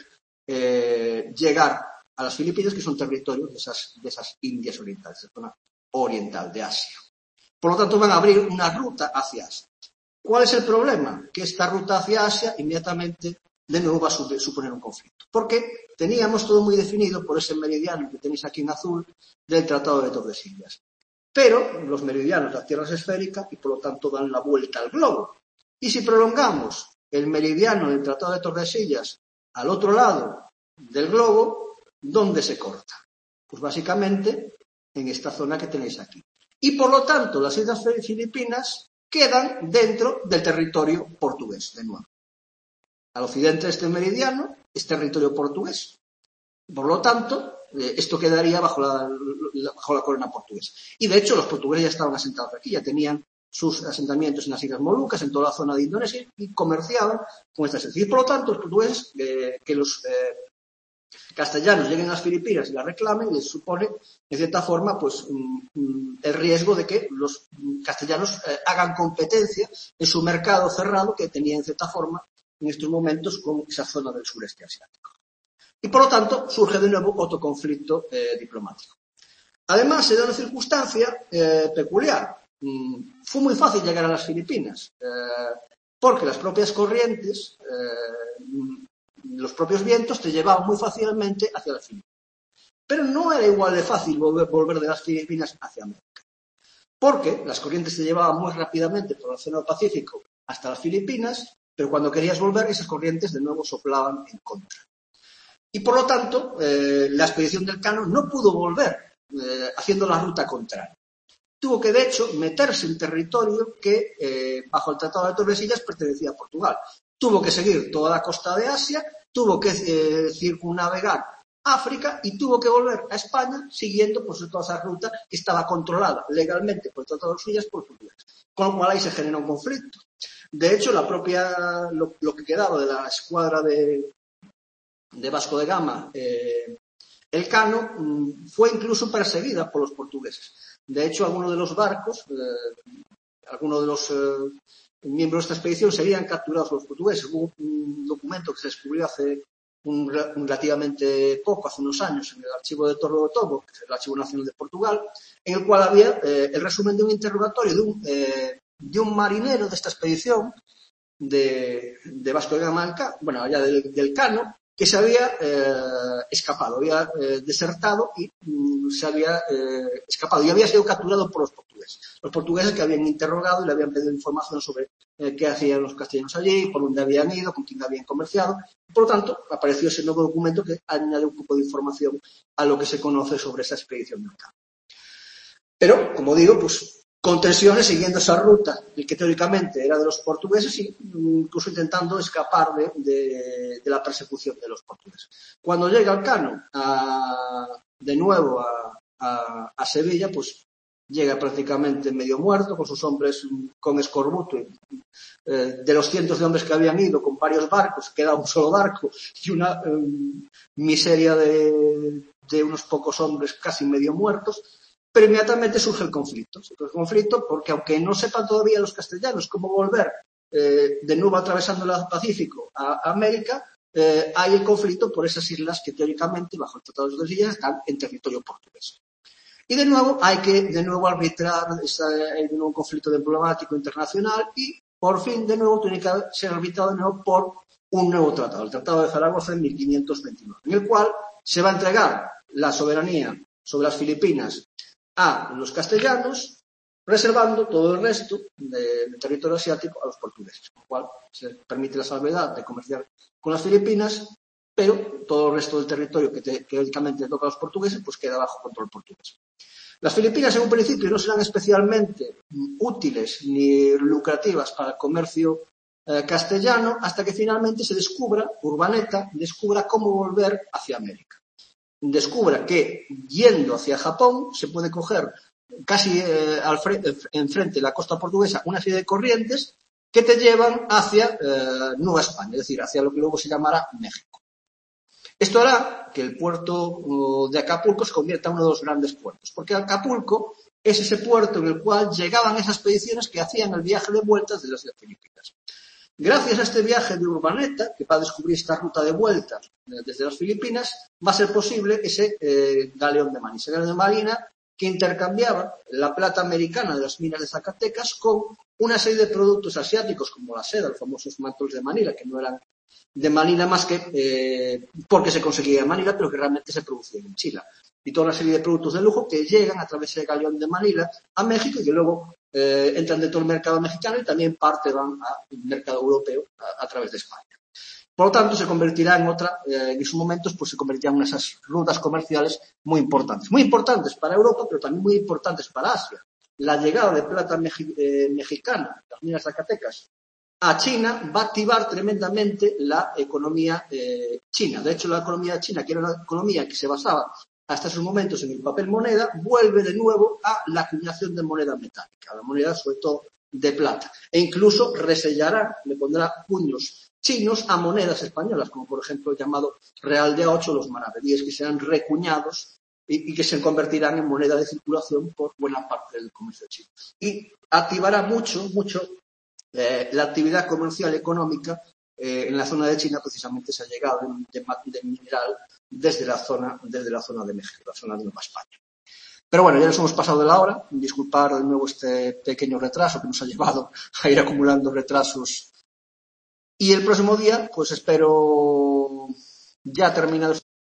eh, llegar a las Filipinas, que son territorios de esas, de esas Indias orientales, de la zona oriental de Asia. Por lo tanto, van a abrir una ruta hacia Asia. ¿Cuál es el problema? Que esta ruta hacia Asia inmediatamente de nuevo va a suponer un conflicto. Porque teníamos todo muy definido por ese meridiano que tenéis aquí en azul del Tratado de Tordesillas. Pero los meridianos, la Tierra es esférica y por lo tanto dan la vuelta al globo. Y si prolongamos el meridiano del Tratado de Tordesillas al otro lado del globo, ¿dónde se corta? Pues básicamente en esta zona que tenéis aquí. Y por lo tanto las Islas Filipinas quedan dentro del territorio portugués, de nuevo. Al occidente de este meridiano es territorio portugués. Por lo tanto, eh, esto quedaría bajo la, la, bajo la corona portuguesa. Y de hecho, los portugueses ya estaban asentados aquí, ya tenían sus asentamientos en las Islas Molucas, en toda la zona de Indonesia, y comerciaban con estas islas. Y por lo tanto, los portugueses, eh, que los eh, castellanos lleguen a las Filipinas y las reclamen, les supone, en cierta forma, pues mm, el riesgo de que los castellanos eh, hagan competencia en su mercado cerrado que tenía, en cierta forma, en estos momentos con esa zona del sureste asiático. Y por lo tanto surge de nuevo otro conflicto eh, diplomático. Además, se da una circunstancia eh, peculiar. Mm, fue muy fácil llegar a las Filipinas, eh, porque las propias corrientes, eh, los propios vientos te llevaban muy fácilmente hacia las Filipinas. Pero no era igual de fácil volver, volver de las Filipinas hacia América. Porque las corrientes te llevaban muy rápidamente por el Océano Pacífico hasta las Filipinas, pero cuando querías volver, esas corrientes de nuevo soplaban en contra. Y por lo tanto, eh, la expedición del Elcano no pudo volver eh, haciendo la ruta contraria. Tuvo que, de hecho, meterse en territorio que, eh, bajo el Tratado de Tordesillas, pertenecía a Portugal. Tuvo que seguir toda la costa de Asia, tuvo que eh, circunnavegar África y tuvo que volver a España siguiendo pues, toda esa ruta que estaba controlada legalmente por el Tratado de Tordesillas por Portugal. Con lo cual ahí se genera un conflicto. De hecho, la propia, lo, lo que quedaba de la escuadra de, de Vasco de Gama, eh, Elcano, mmm, fue incluso perseguida por los portugueses. De hecho, algunos de los barcos, eh, algunos de los eh, miembros de esta expedición serían capturados por los portugueses. Hubo un documento que se descubrió hace un, un relativamente poco, hace unos años, en el archivo de Torre do Tobo, que es el Archivo Nacional de Portugal, en el cual había eh, el resumen de un interrogatorio de un eh, de un marinero de esta expedición de, de Vasco de Gama, bueno, allá del, del Cano, que se había eh, escapado, había eh, desertado y mm, se había eh, escapado y había sido capturado por los portugueses. Los portugueses que habían interrogado y le habían pedido información sobre eh, qué hacían los castellanos allí, por dónde habían ido, con quién habían comerciado. Por lo tanto, apareció ese nuevo documento que añade un poco de información a lo que se conoce sobre esa expedición del Cano. Pero, como digo, pues con tensiones siguiendo esa ruta, el que teóricamente era de los portugueses, y incluso intentando escapar de, de, de la persecución de los portugueses. Cuando llega Elcano a, de nuevo a, a, a Sevilla, pues llega prácticamente medio muerto, con sus hombres con escorbuto. Eh, de los cientos de hombres que habían ido con varios barcos, queda un solo barco y una eh, miseria de, de unos pocos hombres casi medio muertos. Pero inmediatamente surge el conflicto. Surge el conflicto porque, aunque no sepan todavía los castellanos cómo volver eh, de nuevo atravesando el Pacífico a América, eh, hay el conflicto por esas islas que teóricamente, bajo el Tratado de Tordesillas, están en territorio portugués. Y de nuevo hay que de nuevo arbitrar ese, un nuevo conflicto diplomático internacional y, por fin, de nuevo tiene que ser arbitrado de nuevo por un nuevo tratado, el Tratado de Zaragoza en mil quinientos veintinueve, en el cual se va a entregar la soberanía sobre las Filipinas a los castellanos, reservando todo el resto del territorio asiático a los portugueses, con lo cual se permite la salvedad de comerciar con las Filipinas, pero todo el resto del territorio que te, teóricamente toca a los portugueses, pues queda bajo control portugués. Las Filipinas en un principio no serán especialmente útiles ni lucrativas para el comercio eh, castellano hasta que finalmente se descubra, Urbaneta descubra cómo volver hacia América. Descubra que yendo hacia Japón se puede coger casi eh, al frente, enfrente de la costa portuguesa una serie de corrientes que te llevan hacia eh, Nueva España, es decir, hacia lo que luego se llamará México. Esto hará que el puerto uh, de Acapulco se convierta en uno de los grandes puertos, porque Acapulco es ese puerto en el cual llegaban esas expediciones que hacían el viaje de vueltas de las Filipinas. Gracias a este viaje de Urbaneta, que va a descubrir esta ruta de vuelta eh, desde las Filipinas, va a ser posible ese eh, galeón de marina, ese galeón de marina que intercambiaba la plata americana de las minas de Zacatecas con una serie de productos asiáticos como la seda, los famosos mantos de Manila, que no eran de Manila más que eh, porque se conseguía en Manila, pero que realmente se producían en Chile. Y toda una serie de productos de lujo que llegan a través del galeón de Manila a México y que luego eh, entran dentro del mercado mexicano y también parte van al mercado europeo a, a través de España. Por lo tanto, se convertirá en otra, eh, en esos momentos, pues se convertirán en esas rutas comerciales muy importantes. Muy importantes para Europa, pero también muy importantes para Asia. La llegada de plata mexi- eh, mexicana, las minas Zacatecas, a China va a activar tremendamente la economía eh, china. De hecho, la economía china, que era una economía que se basaba hasta esos momentos en el papel moneda, vuelve de nuevo a la acuñación de moneda metálica, la moneda sobre todo de plata. E incluso resellará, le pondrá puños chinos a monedas españolas, como por ejemplo el llamado Real de A ocho, los maravedíes, que serán recuñados y, y que se convertirán en moneda de circulación por buena parte del comercio chino. Y activará mucho, mucho eh, la actividad comercial económica eh, en la zona de China, precisamente esa llegada de, de, de mineral desde la zona, desde la zona de México, la zona de Nueva España. Pero bueno, ya nos hemos pasado de la hora. Disculpar de nuevo este pequeño retraso que nos ha llevado a ir acumulando retrasos. Y el próximo día, pues espero ya terminar